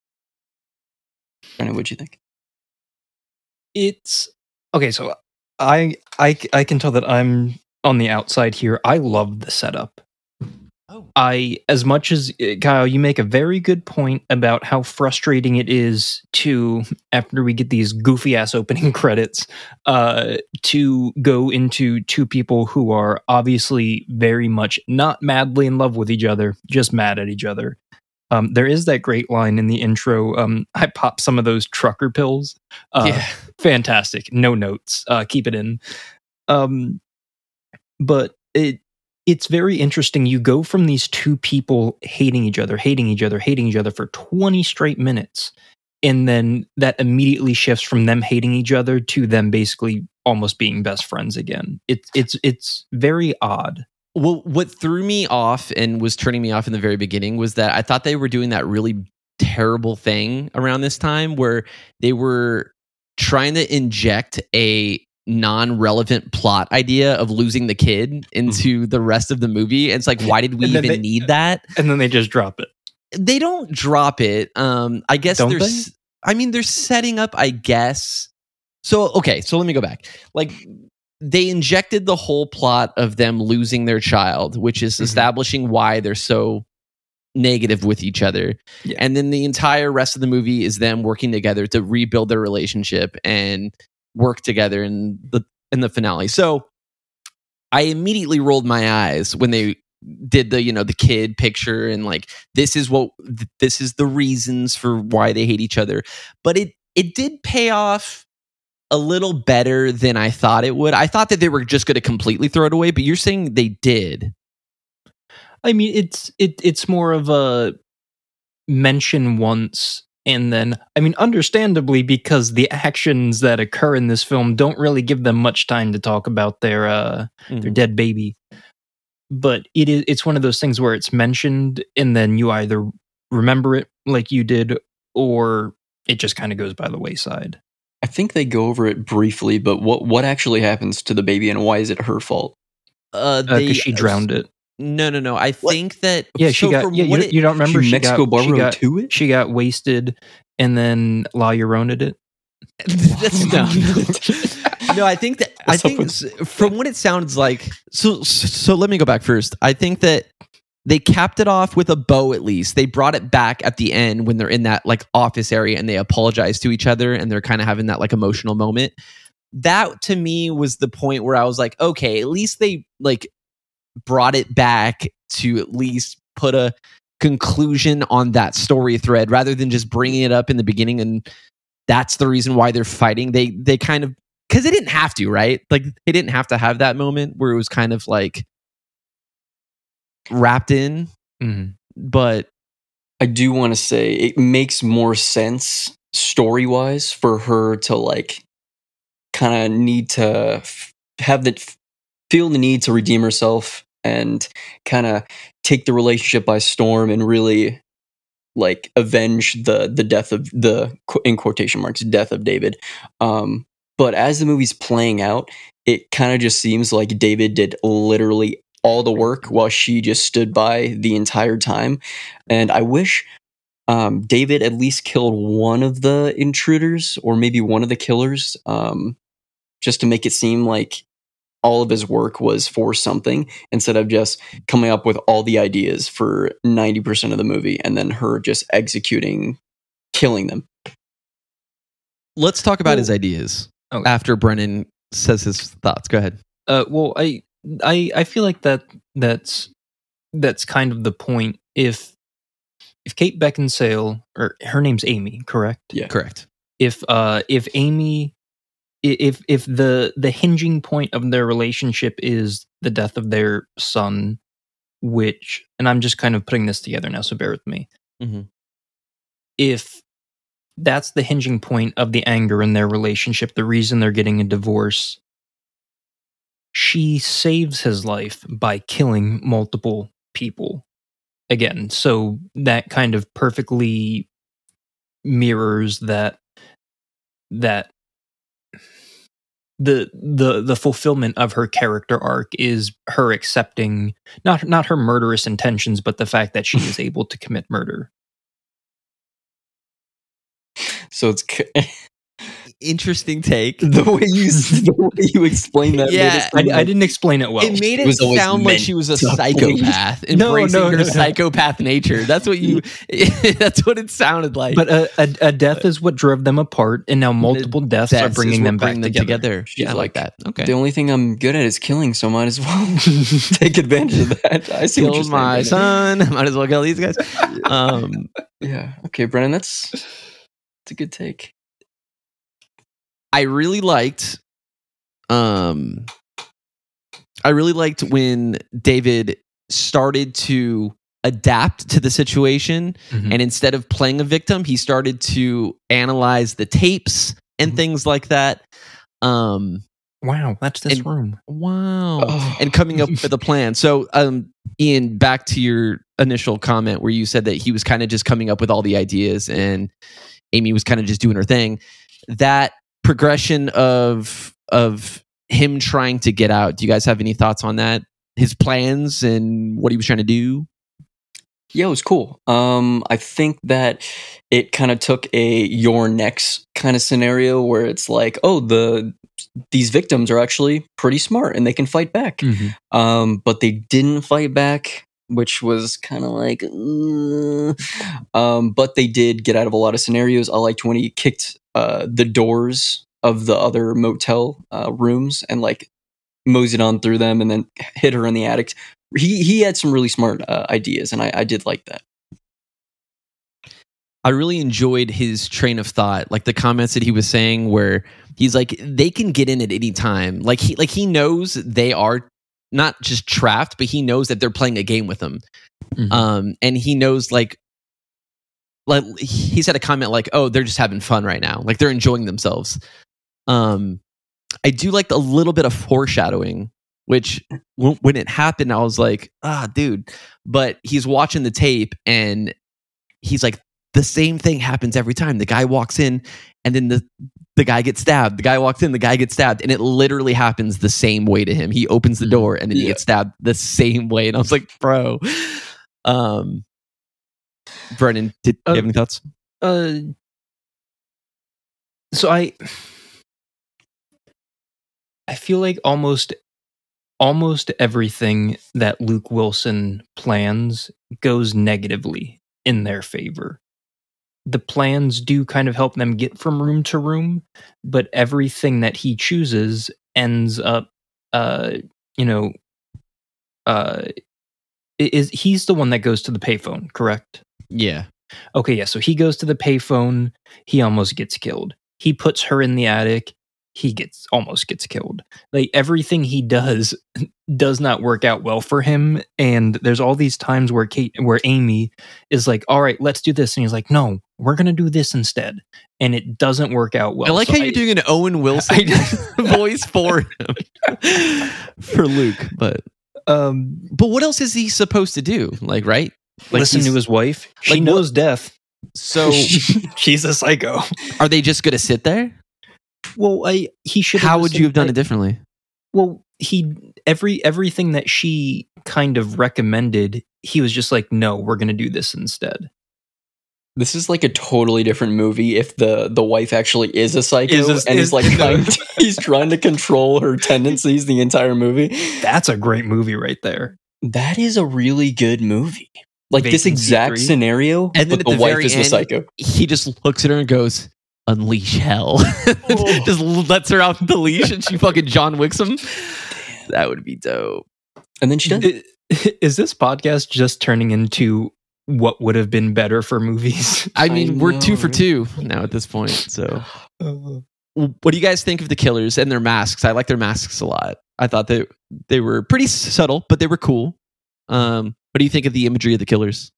I know what you think. It's okay. So I I I can tell that I'm on the outside here. I love the setup. Oh. I, as much as uh, Kyle, you make a very good point about how frustrating it is to, after we get these goofy ass opening credits, uh, to go into two people who are obviously very much not madly in love with each other, just mad at each other. Um, there is that great line in the intro. Um, I popped some of those trucker pills. Uh, yeah. Fantastic. No notes. Uh, keep it in. Um, but it it's very interesting. You go from these two people hating each other, hating each other, hating each other for twenty straight minutes, and then that immediately shifts from them hating each other to them basically almost being best friends again. It's it's it's very odd. Well, what threw me off and was turning me off in the very beginning was that I thought they were doing that really terrible thing around this time where they were trying to inject a non-relevant plot idea of losing the kid into the rest of the movie. And it's like, why did we And then even they- need that? And then they just drop it. They don't drop it. Um, I guess Don't there's, I mean, they're setting up, I guess. So, okay, so let me go back. Like, they injected the whole plot of them losing their child, which is Mhm. establishing why they're so negative with each other. Yeah. And then the entire rest of the movie is them working together to rebuild their relationship and work together in the in the finale. So I immediately rolled my eyes when they did the, you know, the kid picture and like, this is what, this is the reasons for why they hate each other. But it, it did pay off a little better than I thought it would. I thought that they were just going to completely throw it away, but you're saying they did. I mean, it's, it, it's more of a mention once. And then, I mean, understandably, because the actions that occur in this film don't really give them much time to talk about their uh, mm-hmm. their dead baby. But it is it's one of those things where it's mentioned, and then you either remember it like you did, or it just kind of goes by the wayside. I think they go over it briefly, but what what actually happens to the baby, and why is it her fault? Uh, because uh, she drowned it. No, no, no. I what? think that yeah, she so got. Yeah, you, it, you don't remember? She, she Mexico got, she got to it. She got wasted, and then La Llorona'd it. That's no, no. I think that I think with- from what it sounds like. So, so let me go back first. I think that they capped it off with a bow. At least they brought it back at the end when they're in that like office area and they apologize to each other and they're kind of having that like emotional moment. That to me was the point where I was like, okay, at least they like. brought it back to at least put a conclusion on that story thread rather than just bringing it up in the beginning and that's the reason why they're fighting. They they kind of because they didn't have to, right? Like they didn't have to have that moment where it was kind of like wrapped in. Mm-hmm. But I do want to say it makes more sense story wise for her to like kind of need to f- have the f- feel the need to redeem herself and kind of take the relationship by storm and really like avenge the the death of the in quotation marks death of David. Um, but as the movie's playing out, it kind of just seems like David did literally all the work while she just stood by the entire time. And I wish um, David at least killed one of the intruders or maybe one of the killers, um, just to make it seem like all of his work was for something instead of just coming up with all the ideas for ninety percent of the movie and then her just executing, killing them. Let's talk about well, his ideas okay. after Brennan says his thoughts. Go ahead. Uh, well, I, I, I feel like that that's that's kind of the point. If if Kate Beckinsale, or her name's Amy, correct? Yeah, correct. If uh, if Amy. If if the the hinging point of their relationship is the death of their son, which, and I'm just kind of putting this together now, so bear with me. Mm-hmm. If that's the hinging point of the anger in their relationship, the reason they're getting a divorce, she saves his life by killing multiple people. Again, so that kind of perfectly mirrors that that the the the fulfillment of her character arc is her accepting not not her murderous intentions, but the fact that she is able to commit murder. So it's interesting take. The way you the way you explain that. Yeah, I, like, I didn't explain it well. It made it, it sound like she was a psychopath, embracing no, no, her no, psychopath no. nature. That's what you. That's what it sounded like. But a, a, a death is what drove them apart, and now multiple deaths are bringing them back bring them together. together. She's yeah, like, like that. Okay. The only thing I'm good at is killing, so might as well take advantage of that. I see Killed my son. Might as well kill these guys. Um, yeah. Okay, Brennan. That's that's a good take. I really liked, um, I really liked when David started to adapt to the situation, mm-hmm. and instead of playing a victim, he started to analyze the tapes and mm-hmm. things like that. Um, wow, that's this and, room. Wow, oh. And coming up with a plan. So, um, Ian, back to your initial comment where you said that he was kind of just coming up with all the ideas, and Amy was kind of just doing her thing. That progression of of him trying to get out. Do you guys have any thoughts on that? His plans and what he was trying to do? Yeah, it was cool. Um, I think that it kind of took a your next kind of scenario where it's like, oh, the these victims are actually pretty smart and they can fight back. Mm-hmm. Um, but they didn't fight back. which was kind of like, uh, um, but they did get out of a lot of scenarios. I liked when he kicked uh, the doors of the other motel uh, rooms and like moseyed on through them and then hit her in the attic. He he had some really smart uh, ideas, and I, I did like that. I really enjoyed his train of thought, like the comments that he was saying where he's like, they can get in at any time. Like he like he knows they are not just trapped, but he knows that they're playing a game with him. Mm-hmm. Um, and he knows like, like he said a comment like, oh, they're just having fun right now. Like they're enjoying themselves. Um, I do like a little bit of foreshadowing, which w- when it happened, I was like, ah, dude. But he's watching the tape and he's like, the same thing happens every time. The guy walks in and then the, the guy gets stabbed. The guy walks in, the guy gets stabbed. And it literally happens the same way to him. He opens the door and then yeah. he gets stabbed the same way. And I was like, bro. Um, Brennan, did uh, you have any thoughts? Uh, so I... I feel like almost almost everything that Luke Wilson plans goes negatively in their favor. The plans do kind of help them get from room to room, but everything that he chooses ends up, uh, you know, uh, is he's the one that goes to the payphone, correct? Yeah. Okay, yeah. So he goes to the payphone. He almost gets killed. He puts her in the attic. He gets almost gets killed. Like everything he does does not work out well for him. And there's all these times where Kate, where Amy is like, "All right, let's do this," and he's like, "No, we're gonna do this instead," and it doesn't work out well. I like so how I, you're doing an Owen Wilson voice for him for Luke, but um, but what else is he supposed to do? Like, right? Like listen to his wife. She like, knows what? death. So she's a psycho. Are they just gonna sit there? Well, I he should. How would you have done I, it differently? Well, he every everything that she kind of recommended, he was just like, "No, we're going to do this instead." This is like a totally different movie. If the the wife actually is a psycho is a, and is, is like trying to, he's trying to control her tendencies the entire movie. That's a great movie right there. That is a really good movie. Like Vacancy this exact three. Scenario, and then but the, the wife is end, the psycho. He just looks at her and goes, "Unleash hell." Oh. Just lets her out the leash and she fucking John Wicks him. Damn. That would be dope. And then she does. Is this podcast just turning into what would have been better for movies? I mean, I we're two for two now at this point. So, uh, what do you guys think of the killers and their masks? I like their masks a lot. I thought they they were pretty subtle, but they were cool. Um, what do you think of the imagery of the killers?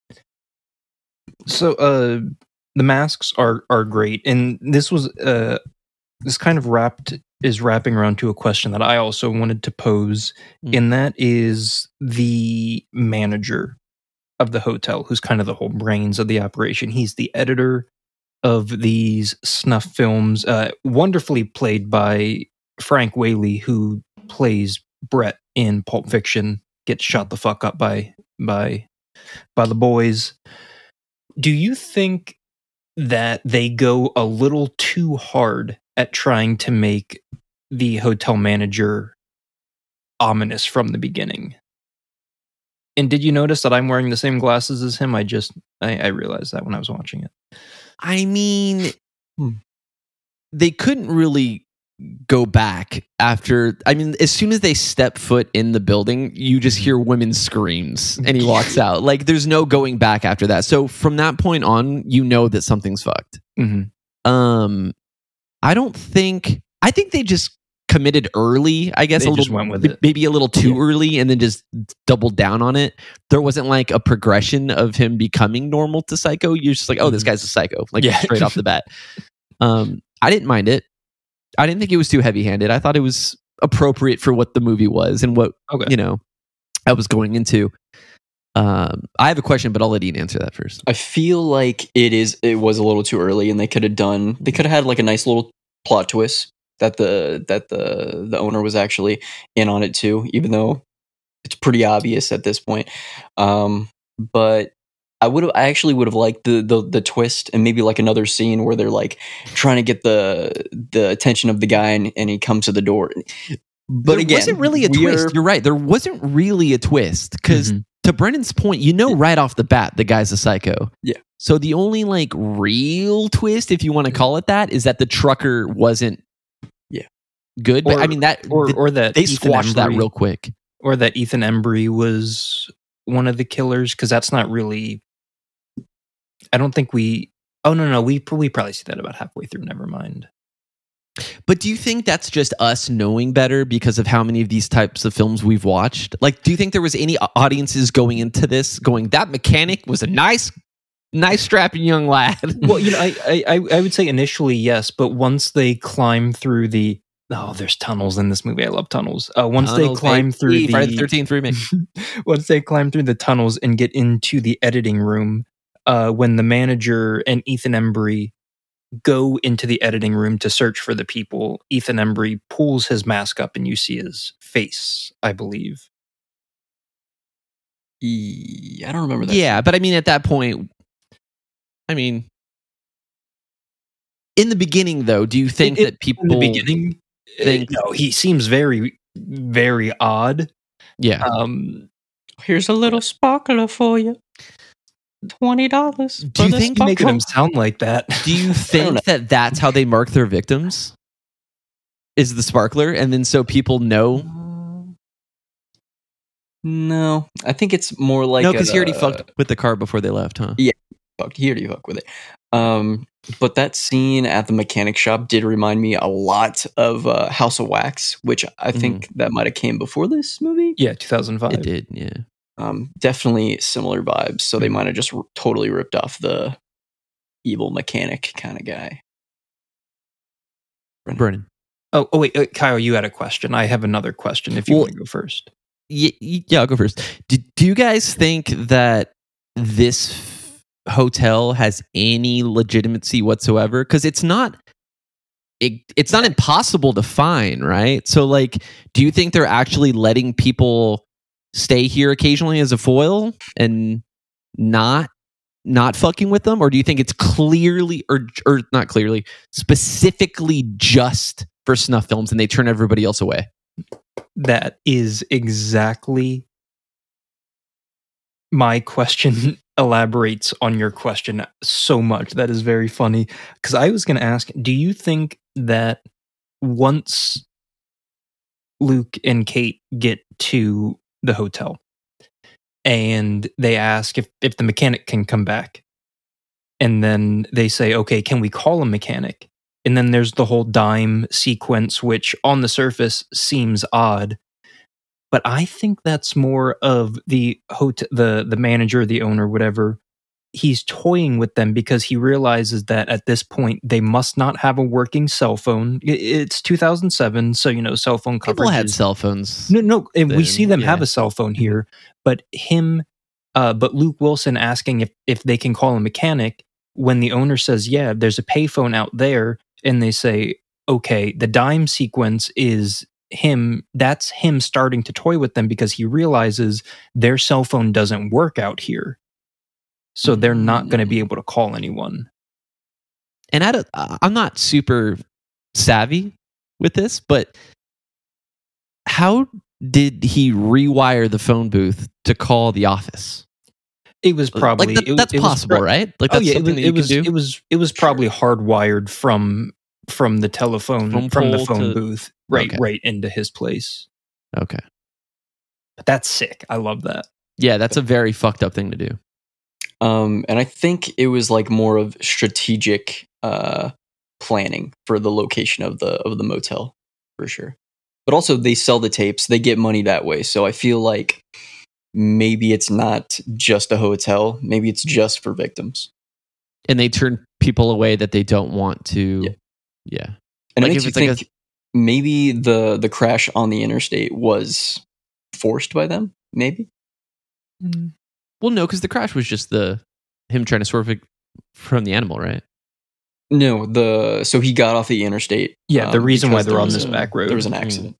So, uh, the masks are are great, and this was uh, this kind of wrapped is wrapping around to a question that I also wanted to pose, mm. and that is the manager of the hotel, who's kind of the whole brains of the operation. He's the editor of these snuff films, uh, wonderfully played by Frank Whaley, who plays Brett in Pulp Fiction. Gets shot the fuck up by by by the boys. Do you think that they go a little too hard at trying to make the hotel manager ominous from the beginning? And did you notice that I'm wearing the same glasses as him? I just, I, I realized that when I was watching it. I mean, hmm. they couldn't really go back after, I mean, as soon as they step foot in the building, you just hear women's screams and he walks out. Like there's no going back after that. So from that point on, you know that something's fucked. Mm-hmm. Um, I don't think, I think they just committed early, I guess. They a just little, went with it. Maybe a little too yeah. early and then just doubled down on it. There wasn't like a progression of him becoming normal to psycho. You're just like, oh, this guy's a psycho. Like yeah. straight off the bat. Um, I didn't mind it. I didn't think it was too heavy-handed. I thought it was appropriate for what the movie was and what, okay. you know, I was going into. Um, I have a question, but I'll let Ian answer that first. I feel like it is. It was a little too early, and they could have done. They could have had like a nice little plot twist that the that the the owner was actually in on it too, even though it's pretty obvious at this point. Um, but I would have. I actually would have liked the, the the twist and maybe like another scene where they're like trying to get the the attention of the guy and, and he comes to the door. But there again, wasn't really a twist. Are, You're right. There wasn't really a twist because mm-hmm. to Brennan's point, you know right off the bat the guy's a psycho. Yeah. So the only like real twist, if you want to call it that, is that the trucker wasn't Yeah. good. But Or- I mean that or the- or that they Ethan squashed that Embry- real quick. or that Ethan Embry was one of the killers, because that's not really. I don't think we. Oh no, no, we we probably see that about halfway through. Never mind. But do you think that's just us knowing better because of how many of these types of films we've watched? Like, do you think there was any audiences going into this going, that mechanic was a nice, nice strapping young lad? Well, you know, I, I I I would say initially yes, but once they climb through the oh, there's tunnels in this movie. I love tunnels. Uh, once Tunnels, they climb baby. through the Friday the thirteenth remake. once they climb through the tunnels and get into the editing room, uh, when the manager and Ethan Embry go into the editing room to search for the people, Ethan Embry pulls his mask up and you see his face, I believe. E- I don't remember that. Yeah, but I mean, at that point, I mean, in the beginning, though, do you think In- that people In the beginning, think- uh, no, he seems very, very odd. Yeah. Um, Here's a little sparkler for you. Twenty dollars. Do you think making him sound like that? Do you know. think that that's how they mark their victims? Is the sparkler, and then so people know? No, I think it's more like No, because he already a- fucked with the car before they left, huh? Yeah. Fucked. He already hooked with it. Um, but that scene at the mechanic shop did remind me a lot of uh, House of Wax, which I think that might have came before this movie. Yeah, two thousand five. It did, yeah. Um, definitely similar vibes. So they Mhm. might have just r- totally ripped off the evil mechanic kind of guy. Brennan. Oh, oh wait, uh, Kyle, you had a question. I have another question if you Well, want to go first. Yeah, yeah, I'll go first. Do, do you guys think that this f- hotel has any legitimacy whatsoever? Because it's not, it, it's not impossible to find, right? So, like, do you think they're actually letting people stay here occasionally as a foil and not not fucking with them, or do you think it's clearly or or not clearly specifically just for snuff films and they turn everybody else away? That is exactly my question. Elaborates on your question so much. That is very funny. Because I was going to ask, do you think that once Luke and Kate get to the hotel and they ask if, if the mechanic can come back, and then they say, okay, can we call a mechanic? And then there's the whole dime sequence, which on the surface seems odd. But I think that's more of the hotel, the the manager, the owner, whatever. He's toying with them because he realizes that at this point they must not have a working cell phone. I- It's two thousand seven, so you know cell phone coverage. People had is- cell phones. no, no, and we then, see them have yeah. a cell phone here, but him, uh, but Luke Wilson asking if if they can call a mechanic when the owner says, "Yeah, there's a payphone out there," and they say, "Okay," the dime sequence is him. That's him starting to toy with them because he realizes their cell phone doesn't work out here, so they're not going to be able to call anyone. And I don't, I'm not super savvy with this, but how did he rewire the phone booth to call the office? It was probably like that, it- that's it was possible, pro- right? Like Oh that's yeah, it something was that it you was, can do. it was it was probably hardwired from from the telephone Phone from the pole phone to- booth right Okay. right into his place. Okay, But that's sick. I love that. yeah, that's a very fucked up thing to do. Um, and I think it was like more of strategic uh, planning for the location of the of the motel for sure. But also they sell the tapes, they get money that way. So I feel like maybe it's not just a hotel, maybe it's just for victims. And they turn people away that they don't want to. Yeah. Yeah, And Like it makes if you it's like think maybe the the crash on the interstate was forced by them. Maybe. well, no, because the crash was just the him trying to swerve it from the animal, right? No, the so he got off the interstate. Yeah, the um, reason why because they're there on was this a- back road. There was an Mm. accident.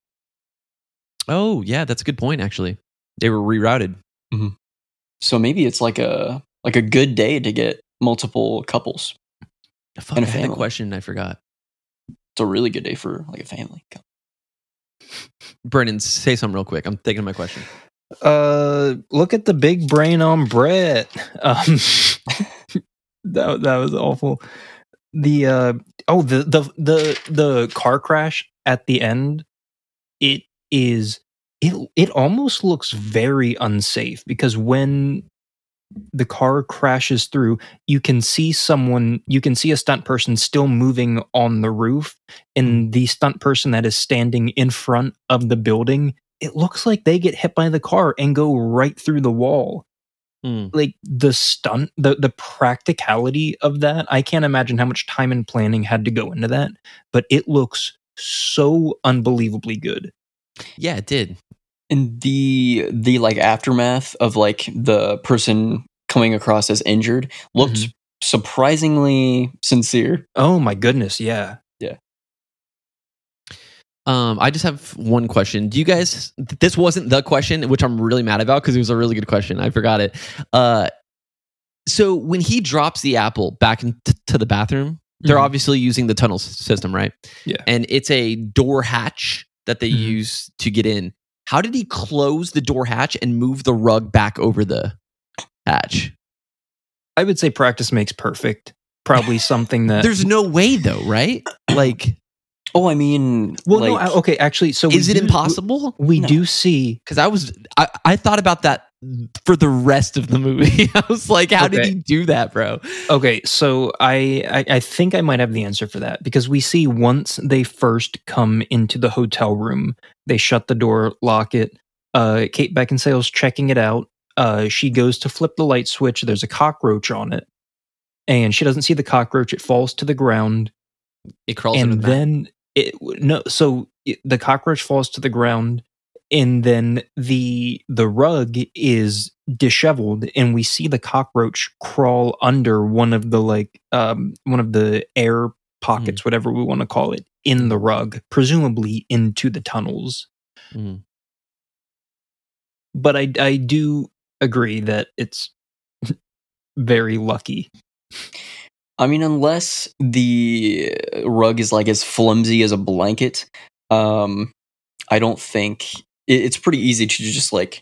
Oh, yeah, that's a good point. Actually, they were rerouted. So maybe it's like a like a good day to get multiple couples. Fuck, And a I had a family. question and I forgot. It's a really good day for like a family. Brennan, say something real quick. I'm thinking of my question. Uh, look at the big brain on Brett. Um, that that was awful. The uh oh the the the the car crash at the end. It is it it almost looks very unsafe because when the car crashes through, you can see someone, you can see a stunt person still moving on the roof, and the stunt person that is standing in front of the building, it looks like they get hit by the car and go right through the wall. Mm. Like the stunt, the the practicality of that, I can't imagine how much time and planning had to go into that, but it looks so unbelievably good. Yeah, it did. And the the like aftermath of like the person coming across as injured looked Mhm. surprisingly sincere. Oh my goodness, yeah. Um, I just have one question. Do you guys? This wasn't the question, which I'm really mad about because it was a really good question. I forgot it. Uh, so when he drops the apple back into the bathroom, they're Mhm. obviously using the tunnel s- system, right? Yeah. And it's a door hatch that they Mhm. use to get in. How did he close the door hatch and move the rug back over the hatch? I would say practice makes perfect. Probably something that There's no way, though, right? Like, Oh, I mean, well, like, no, I- okay, actually, so we is it do- impossible? We No. do see. Because I was, I, I thought about that for the rest of the movie. I was like, how did Okay. he do that, bro? Okay, so I, I I think I might have the answer for that because we see once they first come into the hotel room, they shut the door, lock it. Uh, Kate Beckinsale's checking it out. Uh, she goes to flip the light switch. There's a cockroach on it, and she doesn't see the cockroach. It falls to the ground, It crawls under and the mat. then it no. So it, the cockroach falls to the ground, and then the the rug is disheveled, and we see the cockroach crawl under one of the like um one of the air pockets, whatever we want to call it, in the rug, presumably into the tunnels. Mhm. But I I do agree that it's very lucky. I mean, unless the rug is like as flimsy as a blanket, um, I don't think it, it's pretty easy to just like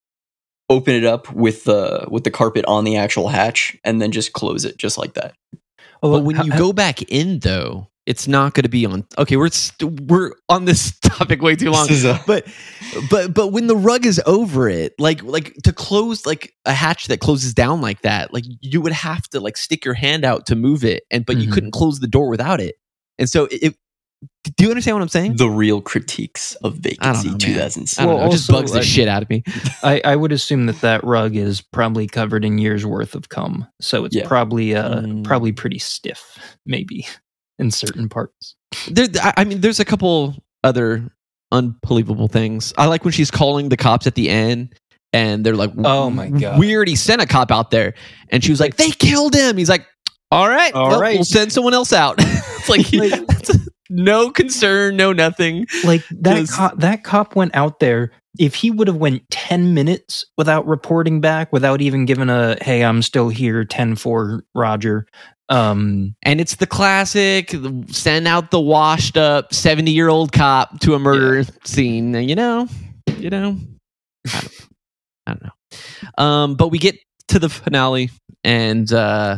open it up with the with the carpet on the actual hatch and then just close it just like that. Although, But when ha- you ha- go back in, though, it's not going to be on. Okay, we're st- we're on this topic way too long. This is a- But but but when the rug is over it, like like to close like a hatch that closes down like that, like you would have to like stick your hand out to move it, and but you Mhm. couldn't close the door without it. And so it. it do you understand what I'm saying? The real critiques of I don't Vacancy know, man. two I thousand don't seven. Well, know. It just also, bugs the I- shit out of me. I, I would assume that that rug is probably covered in years worth of cum, so it's Yeah. probably uh Mm. probably pretty stiff, maybe in certain parts. There, I I mean, there's a couple other unbelievable things. I like when she's calling the cops at the end, and they're like, Oh my God. we already sent a cop out there," and she was like, "They killed him." He's like, "All right, All well, right. we'll send someone else out." It's like, Like- that's a- no concern, no nothing. Like that Just- cop, that cop went out there. If he would have went ten minutes without reporting back, without even giving a "Hey, I'm still here," ten four Roger. Um, And it's the classic send out the washed up seventy year old cop to a murder scene. And, You know, you know, I don't, I don't know. Um, but we get to the finale, and uh,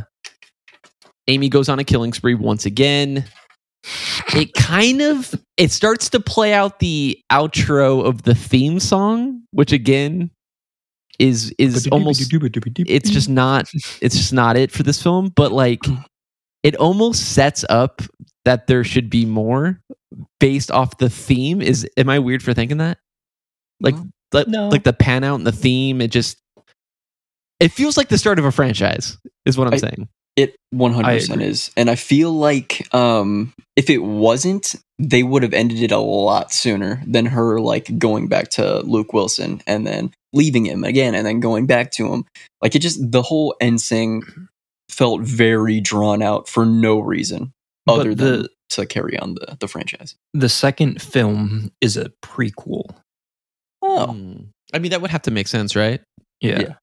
Amy goes on a killing spree once again. It kind of it starts to play out the outro of the theme song, which again is is almost it's just not it's just not it for this film, but like it almost sets up that there should be more based off the theme. Is am I weird for thinking that? Like No. like, No. like the pan out and the theme, it just it feels like the start of a franchise, is what I'm I- saying. It one hundred percent agree. is. And I feel like um, if it wasn't, they would have ended it a lot sooner than her like going back to Luke Wilson and then leaving him again and then going back to him. Like it just, the whole end thing felt very drawn out for no reason But other than the- to carry on the, the franchise. the second film is a prequel. Oh, Hmm. I mean, that would have to make sense, right? Yeah. Yeah.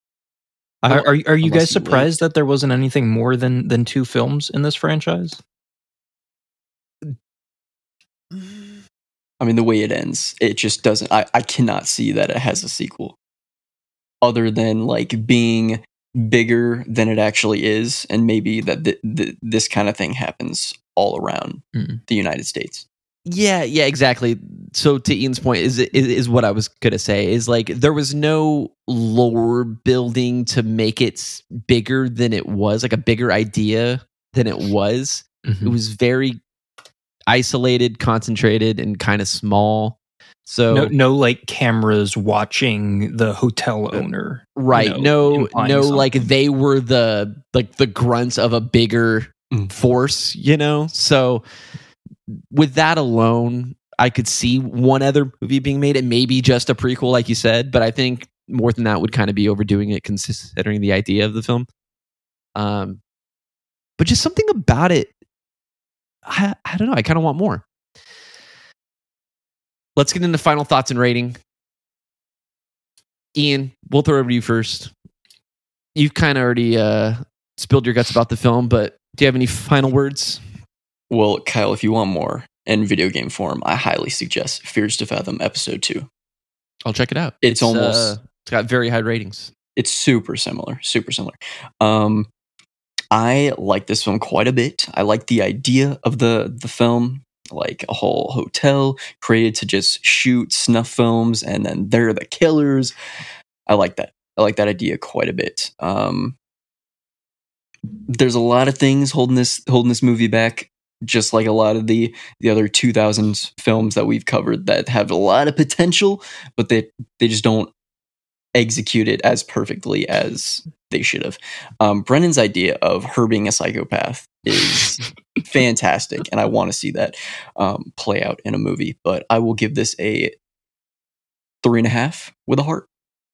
I Are, are, are you Unless guys you wait. surprised that there wasn't anything more than than two films in this franchise? I mean, the way it ends, it just doesn't. I, I cannot see that it has a sequel, other than like being bigger than it actually is, and maybe that th- th- this kind of thing happens all around Mm. the United States. Yeah, yeah, exactly. So to Ian's point is, is is what I was gonna say is like there was no lore building to make it s- bigger than it was, like a bigger idea than it was. Mhm. It was very isolated, concentrated, and kind of small. So no, no, like cameras watching the hotel owner. you right, know, no, implying no, like something. they were the like the grunts of a bigger Mm. force, you know. So with that alone, I could see one other movie being made, and maybe just a prequel, like you said. But I think more than that would kind of be overdoing it, considering the idea of the film. Um, but just something about it, I, I don't know. I kind of want more. Let's get into final thoughts and rating. Ian, we'll throw it over to you first. You've kind of already uh, spilled your guts about the film, but do you have any final words? Well, Kyle, if you want more in video game form, I highly suggest Fears to Fathom Episode two. I'll check it out. It's almost- uh, it's got very high ratings. It's super similar, super similar. Um, I like this film quite a bit. I like the idea of the the film, like a whole hotel created to just shoot snuff films, and then they're the killers. I like that. I like that idea quite a bit. Um, there's a lot of things holding this holding this movie back, just like a lot of the the other two thousands films that we've covered that have a lot of potential, but they they just don't execute it as perfectly as they should have. Um, Brennan's idea of her being a psychopath is fantastic, and I want to see that um, play out in a movie. But I will give this a three and a half with a heart.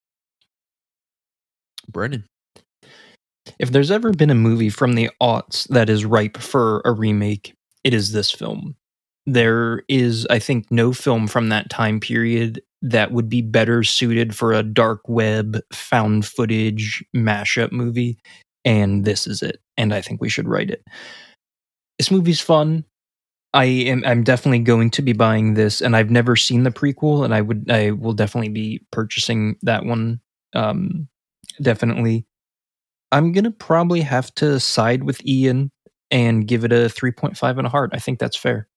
Brennan. If there's ever been a movie from the aughts that is ripe for a remake, it is this film. There is, I think, no film from that time period that would be better suited for a dark web, found footage mashup movie, and this is it. And I think we should write it. This movie's fun. I am I'm definitely going to be buying this, and I've never seen the prequel, and I would I will definitely be purchasing that one. Um, definitely. I'm gonna probably have to side with Ian and give it a three point five and a heart. I think that's fair.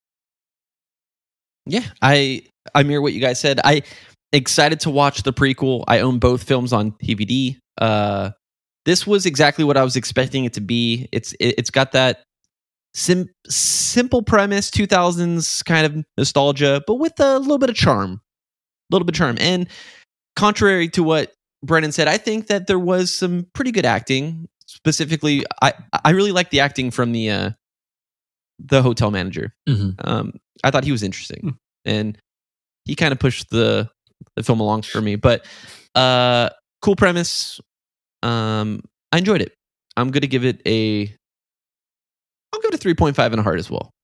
Yeah, I I mirror what you guys said. I excited to watch the prequel. I own both films on D V D. Uh, this was exactly what I was expecting it to be. It's it, it's got that sim- simple premise, two thousands kind of nostalgia, but with a little bit of charm, a little bit of charm. And contrary to what Brennan said, I think that there was some pretty good acting. Specifically, I I really like the acting from the uh, the hotel manager. Mm-hmm. Um, I thought he was interesting, and he kind of pushed the the film along for me. But uh, cool premise. Um, I enjoyed it. I'm going to give it a. I'll give it a three point five and a heart as well.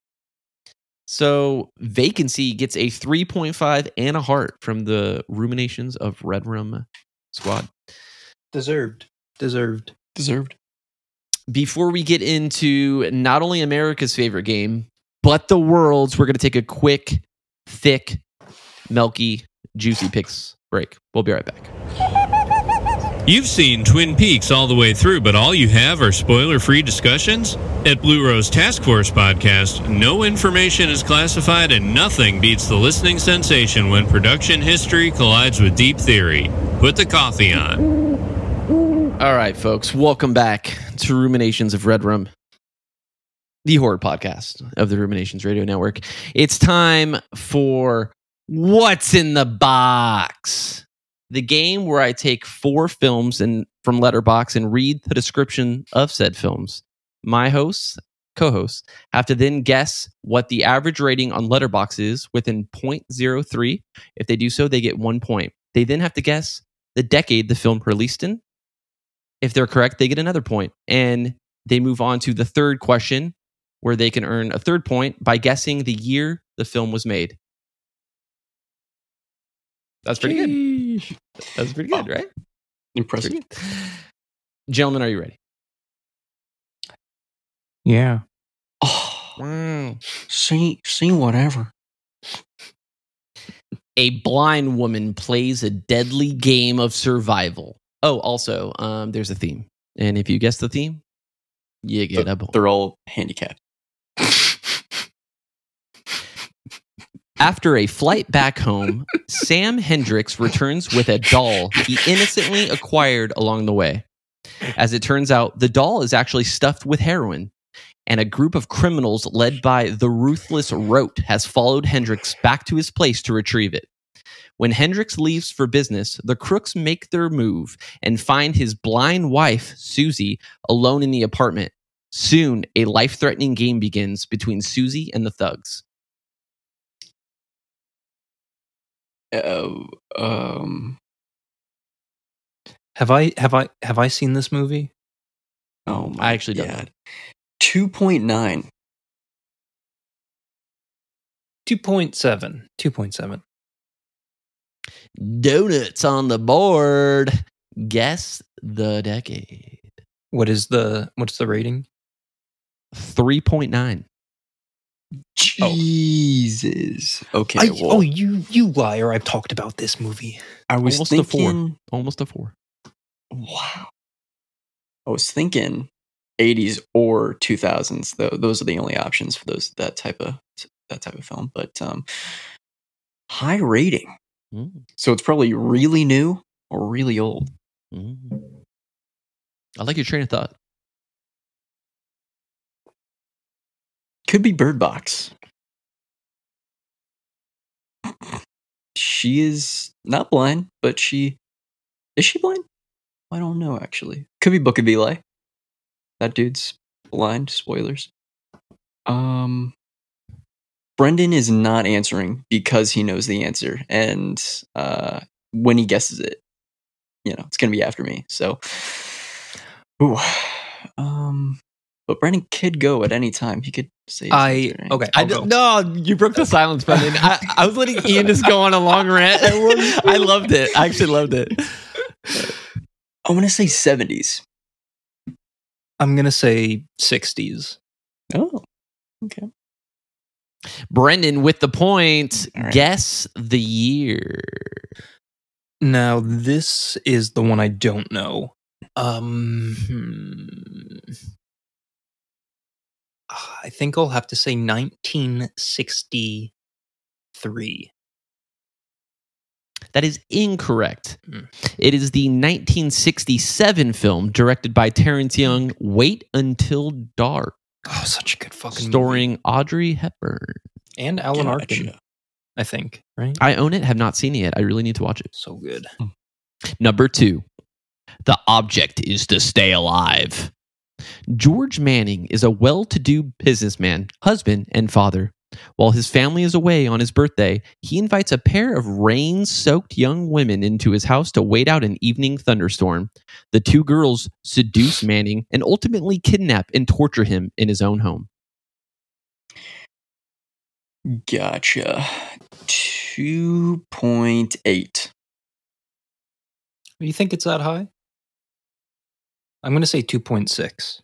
So Vacancy gets a three point five and a heart from the Ruminations of Red Room Squad. Deserved. Deserved. Deserved. Before we get into not only America's favorite game, but the world's, we're going to take a quick, thick, milky, juicy picks break. We'll be right back. You've seen Twin Peaks all the way through, but all you have are spoiler-free discussions? At Blue Rose Task Force Podcast, no information is classified and nothing beats the listening sensation when production history collides with deep theory. Put the coffee on. All right, folks, welcome back to Ruminations of Red Room, the horror podcast of the Ruminations Radio Network. It's time for What's in the Box, the game where I take four films and from Letterboxd and read the description of said films. My hosts, co-hosts, have to then guess what the average rating on Letterboxd is within zero point zero three. If they do so, they get one point. They then have to guess the decade the film released in. If they're correct, they get another point. And they move on to the third question, where they can earn a third point by guessing the year the film was made. That's pretty good. That's pretty good, right? Impressive. Pretty good. Gentlemen, are you ready? Yeah. Oh, Wow. see, see, whatever. A blind woman plays a deadly game of survival. Oh, also, um, there's a theme. And if you guess the theme, you get a point. They're all handicapped. After a flight back home, Sam Hendricks returns with a doll he innocently acquired along the way. As it turns out, the doll is actually stuffed with heroin, and a group of criminals led by the ruthless Rote has followed Hendricks back to his place to retrieve it. When Hendricks leaves for business, the crooks make their move and find his blind wife, Susie, alone in the apartment. Soon, a life-threatening game begins between Susie and the thugs. Uh, um. Have I have I have I seen this movie? Oh, my I actually don't know. two point nine. two point seven. two point seven. Donuts on the board. Guess the decade. What is the what's the rating? three point nine. Jesus. Okay. I, well, oh, you you liar! I've talked about this movie. I was Almost thinking. a four. Almost a four. Wow. I was thinking eighties or two thousands. Though those are the only options for those that type of that type of film. But um, high rating. Mm. So it's probably really new or really old. Mm. I like your train of thought. Could be Bird Box. She is not blind, but she is she blind? I don't know actually. Could be Book of Eli. That dude's blind. Spoilers. Um, Brendan is not answering because he knows the answer, and uh, when he guesses it, you know, it's gonna be after me. So, ooh, um, but Brendan could go at any time. He could say. His I answer, right? okay. I I'll d- go. no, you broke the silence, Brendan. I, I was letting Ian just go on a long rant. I loved it. I actually loved it. I'm gonna say seventies. I'm gonna say sixties. Oh, okay. Brendan with the point. All right. Guess the year. Now this is the one I don't know. Um, hmm. I think I'll have to say nineteen sixty-three. That is incorrect. Mm. It is the nineteen sixty-seven film directed by Terrence Young, Wait Until Dark, Oh, such a good fucking movie. starring Audrey Hepburn. And Alan Gotcha. Arkin, I think, right? I own it, have not seen it yet. I really need to watch it. So good. Number two, the object is to stay alive. George Manning is a well-to-do businessman, husband, and father. While his family is away on his birthday, he invites a pair of rain-soaked young women into his house to wait out an evening thunderstorm. The two girls seduce Manning and ultimately kidnap and torture him in his own home. Gotcha. two point eight. You think it's that high? I'm going to say two point six.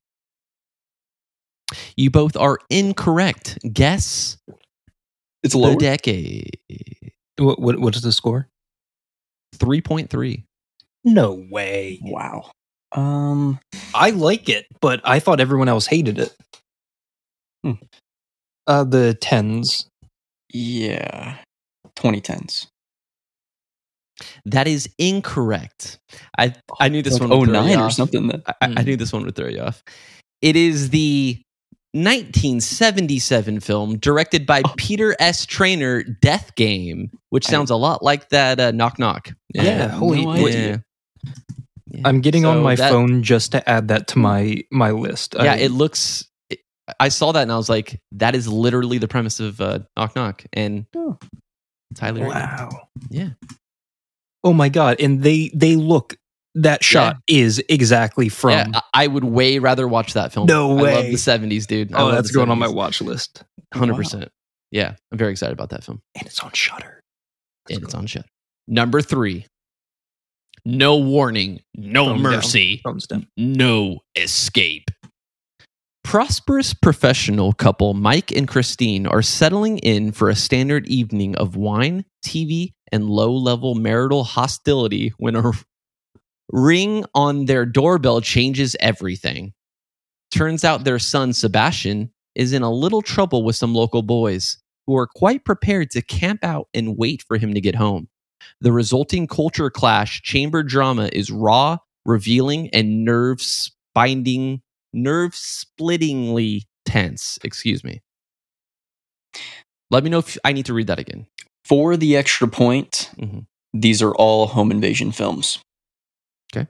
You both are incorrect. Guess It's the lower. decade. What, what what is the score? three point three. No way. Wow. Um, I like it, but I thought everyone else hated it. Hmm. Uh, the tens. yeah. twenty tens. That is incorrect. I I knew this Like one would throw you oh nine or off. something. That I, I Mm. knew this one would throw you off. It is the nineteen seventy-seven film directed by Oh. Peter S. Traynor, Death Game, which I- sounds a lot like that uh, Knock Knock. Yeah, holy- no yeah. idea. Yeah. I'm getting on So my that- phone just to add that to my my list. Yeah, I- it looks. It, I saw that and I was like, that is literally the premise of uh, Knock Knock, and Oh. it's highly rated. wow. Yeah. Oh my god! And they they look. That shot is exactly from. Yeah, I I would way rather watch that film. No I love way. the seventies, dude. I oh, love that's the going on my seventies. watch list, one hundred percent. Yeah, I'm very excited about that film. and it's on Shutter. And it's on Shutter. Number three. No warning, no Thumbs down. mercy, Thumbs down. no escape. Prosperous professional couple Mike and Christine are settling in for a standard evening of wine, T V, and low-level marital hostility when a ring on their doorbell changes everything. Turns out their son, Sebastian, is in a little trouble with some local boys who are quite prepared to camp out and wait for him to get home. The resulting culture clash chamber drama is raw, revealing, and nerve-spinding, nerve-splittingly tense. Excuse me. Let me know if I need to read that again. For the extra point, mm-hmm. these are all home invasion films. Okay.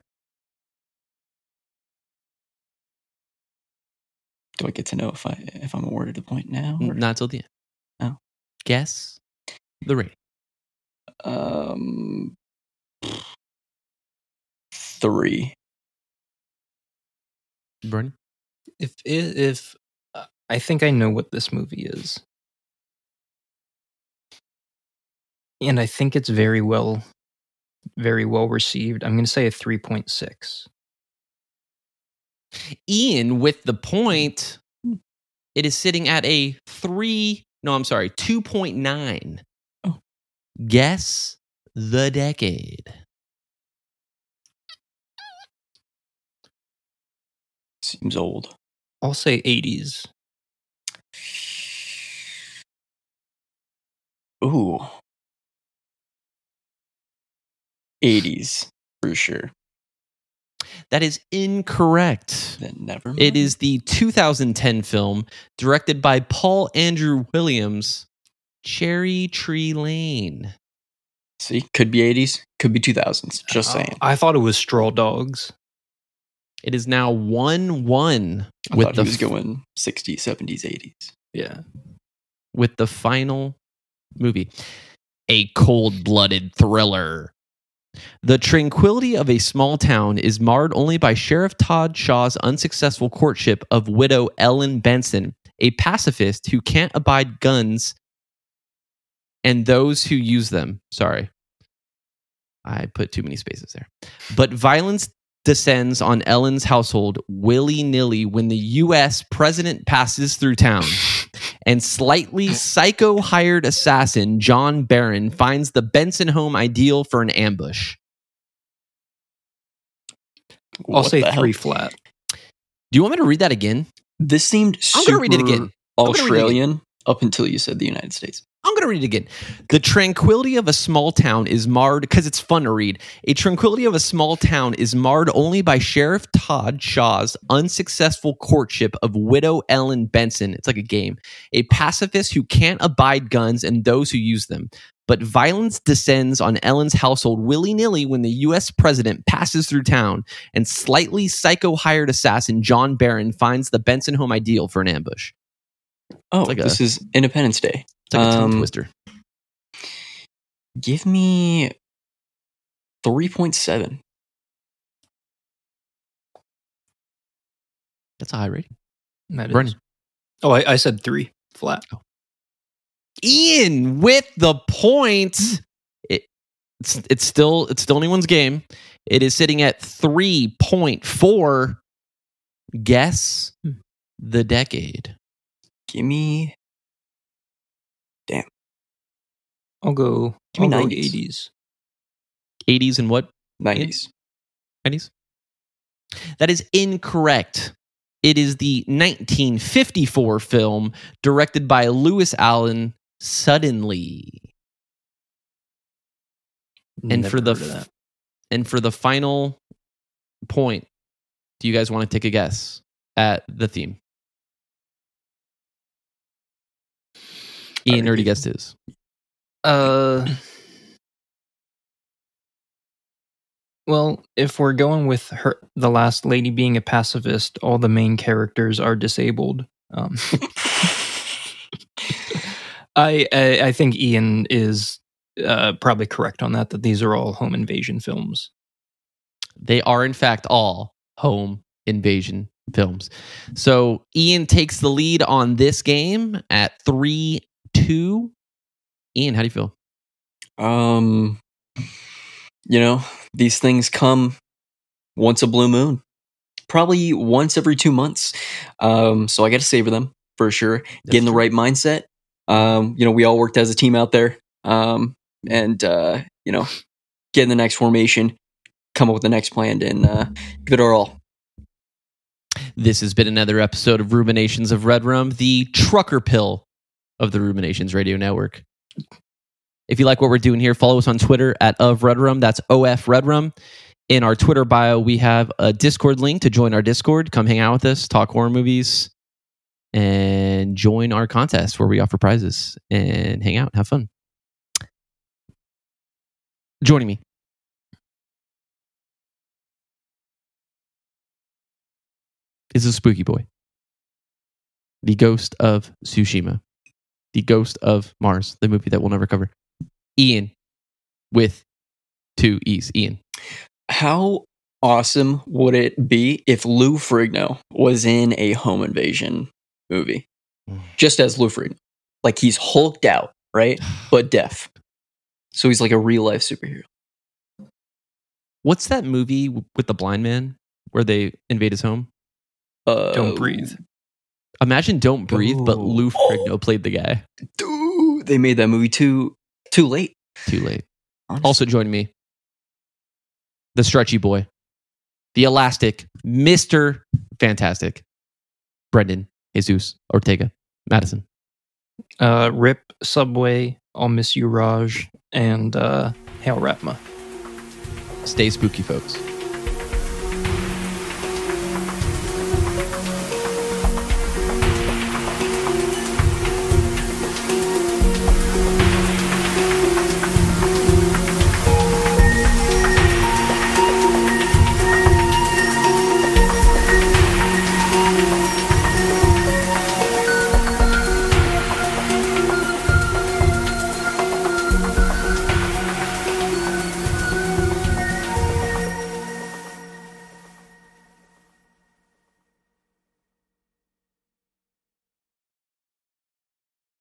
Do I get to know if I if I'm awarded a point now? Or? Not till the end. Oh. Guess the rating. Um, three. Bernie? If if uh, I think I know what this movie is, and I think it's very well, very well received. I'm going to say a three point six. Ian with the point. It is sitting at a three. No, I'm sorry, two point nine. Oh. Guess the decade. Seems old. I'll say eighties. Ooh. eighties, for sure. That is incorrect. Then never mind. It is the two thousand ten film directed by Paul Andrew Williams, Cherry Tree Lane. See, could be eighties, could be two thousands. Just Oh, saying. I thought it was Straw Dogs. It is now one one I with thought the he was going sixties, seventies, eighties. Yeah. with the final movie. A cold-blooded thriller. The tranquility of a small town is marred only by Sheriff Todd Shaw's unsuccessful courtship of widow Ellen Benson, a pacifist who can't abide guns and those who use them. Sorry. I put too many spaces there. But violence descends on Ellen's household willy-nilly when the U S president passes through town. And slightly psycho-hired assassin John Barron finds the Benson home ideal for an ambush. I'll What say the hell? three flat. Do you want me to read that again? This seemed I'm super gonna read it again. I'm gonna read it again. Australian up until you said the United States. I'm going to read it again. The tranquility of a small town is marred, because it's fun to read. A tranquility of a small town is marred only by Sheriff Todd Shaw's unsuccessful courtship of widow Ellen Benson. It's like a game. A pacifist who can't abide guns and those who use them. But violence descends on Ellen's household willy-nilly when the U S president passes through town, and slightly psycho-hired assassin John Barron finds the Benson home ideal for an ambush. Oh, like this a- is Independence Day. It's like a tongue Um, twister. Give me three point seven. That's a high rating. That is. Brennan. Oh, I, I said three flat. Ian with the point. It, it's it's still it's still anyone's game. It is sitting at three point four. Guess Hmm. the decade. Give me I'll go. Give me I'll go nineties. eighties. eighties and what? nineties. nineties? That is incorrect. It is the nineteen fifty-four film directed by Lewis Allen, Suddenly. And Never for the heard of f- that. and for the final point, do you guys want to take a guess at the theme? Ian already guessed his. Uh, well, if we're going with her, the last lady being a pacifist, all the main characters are disabled. Um, I, I I think Ian is uh, probably correct on that. That these are all home invasion films. They are, in fact, all home invasion films. So Ian takes the lead on this game at three two. Ian, how do you feel? Um, you know, these things come once a blue moon, probably once every two months. Um, so I got to savor them for sure. That's Get in the true. right mindset. Um, you know, we all worked as a team out there. Um, and uh, you know, get in the next formation, come up with the next plan, and uh, give it our all. This has been another episode of Ruminations of Red Rum, the trucker pill of the Ruminations Radio Network. If you like what we're doing here, follow us on Twitter at of Red Rum. That's O F Red Rum. In our Twitter bio, we have a Discord link to join our Discord. Come hang out with us, talk horror movies, and join our contest where we offer prizes and hang out, have fun. Joining me, is a spooky boy, the ghost of Tsushima, the ghost of Mars, the movie that we'll never cover. Ian, with two E's. Ian. How awesome would it be if Lou Ferrigno was in a home invasion movie? Just as Lou Ferrigno. Like, he's hulked out, right? But deaf. So he's like a real life superhero. What's that movie with the blind man where they invade his home? Uh, Don't Breathe. Imagine Don't Breathe, but Oh. Lou Ferrigno played the guy. Dude, they made that movie too too late. Too late. Honestly. Also joining me, the stretchy boy, the elastic, Mister Fantastic, Brendan Jesus Ortega Madison. Uh, Rip, Subway, I'll Miss You, Raj, and uh, Hail Ratma. Stay spooky, folks.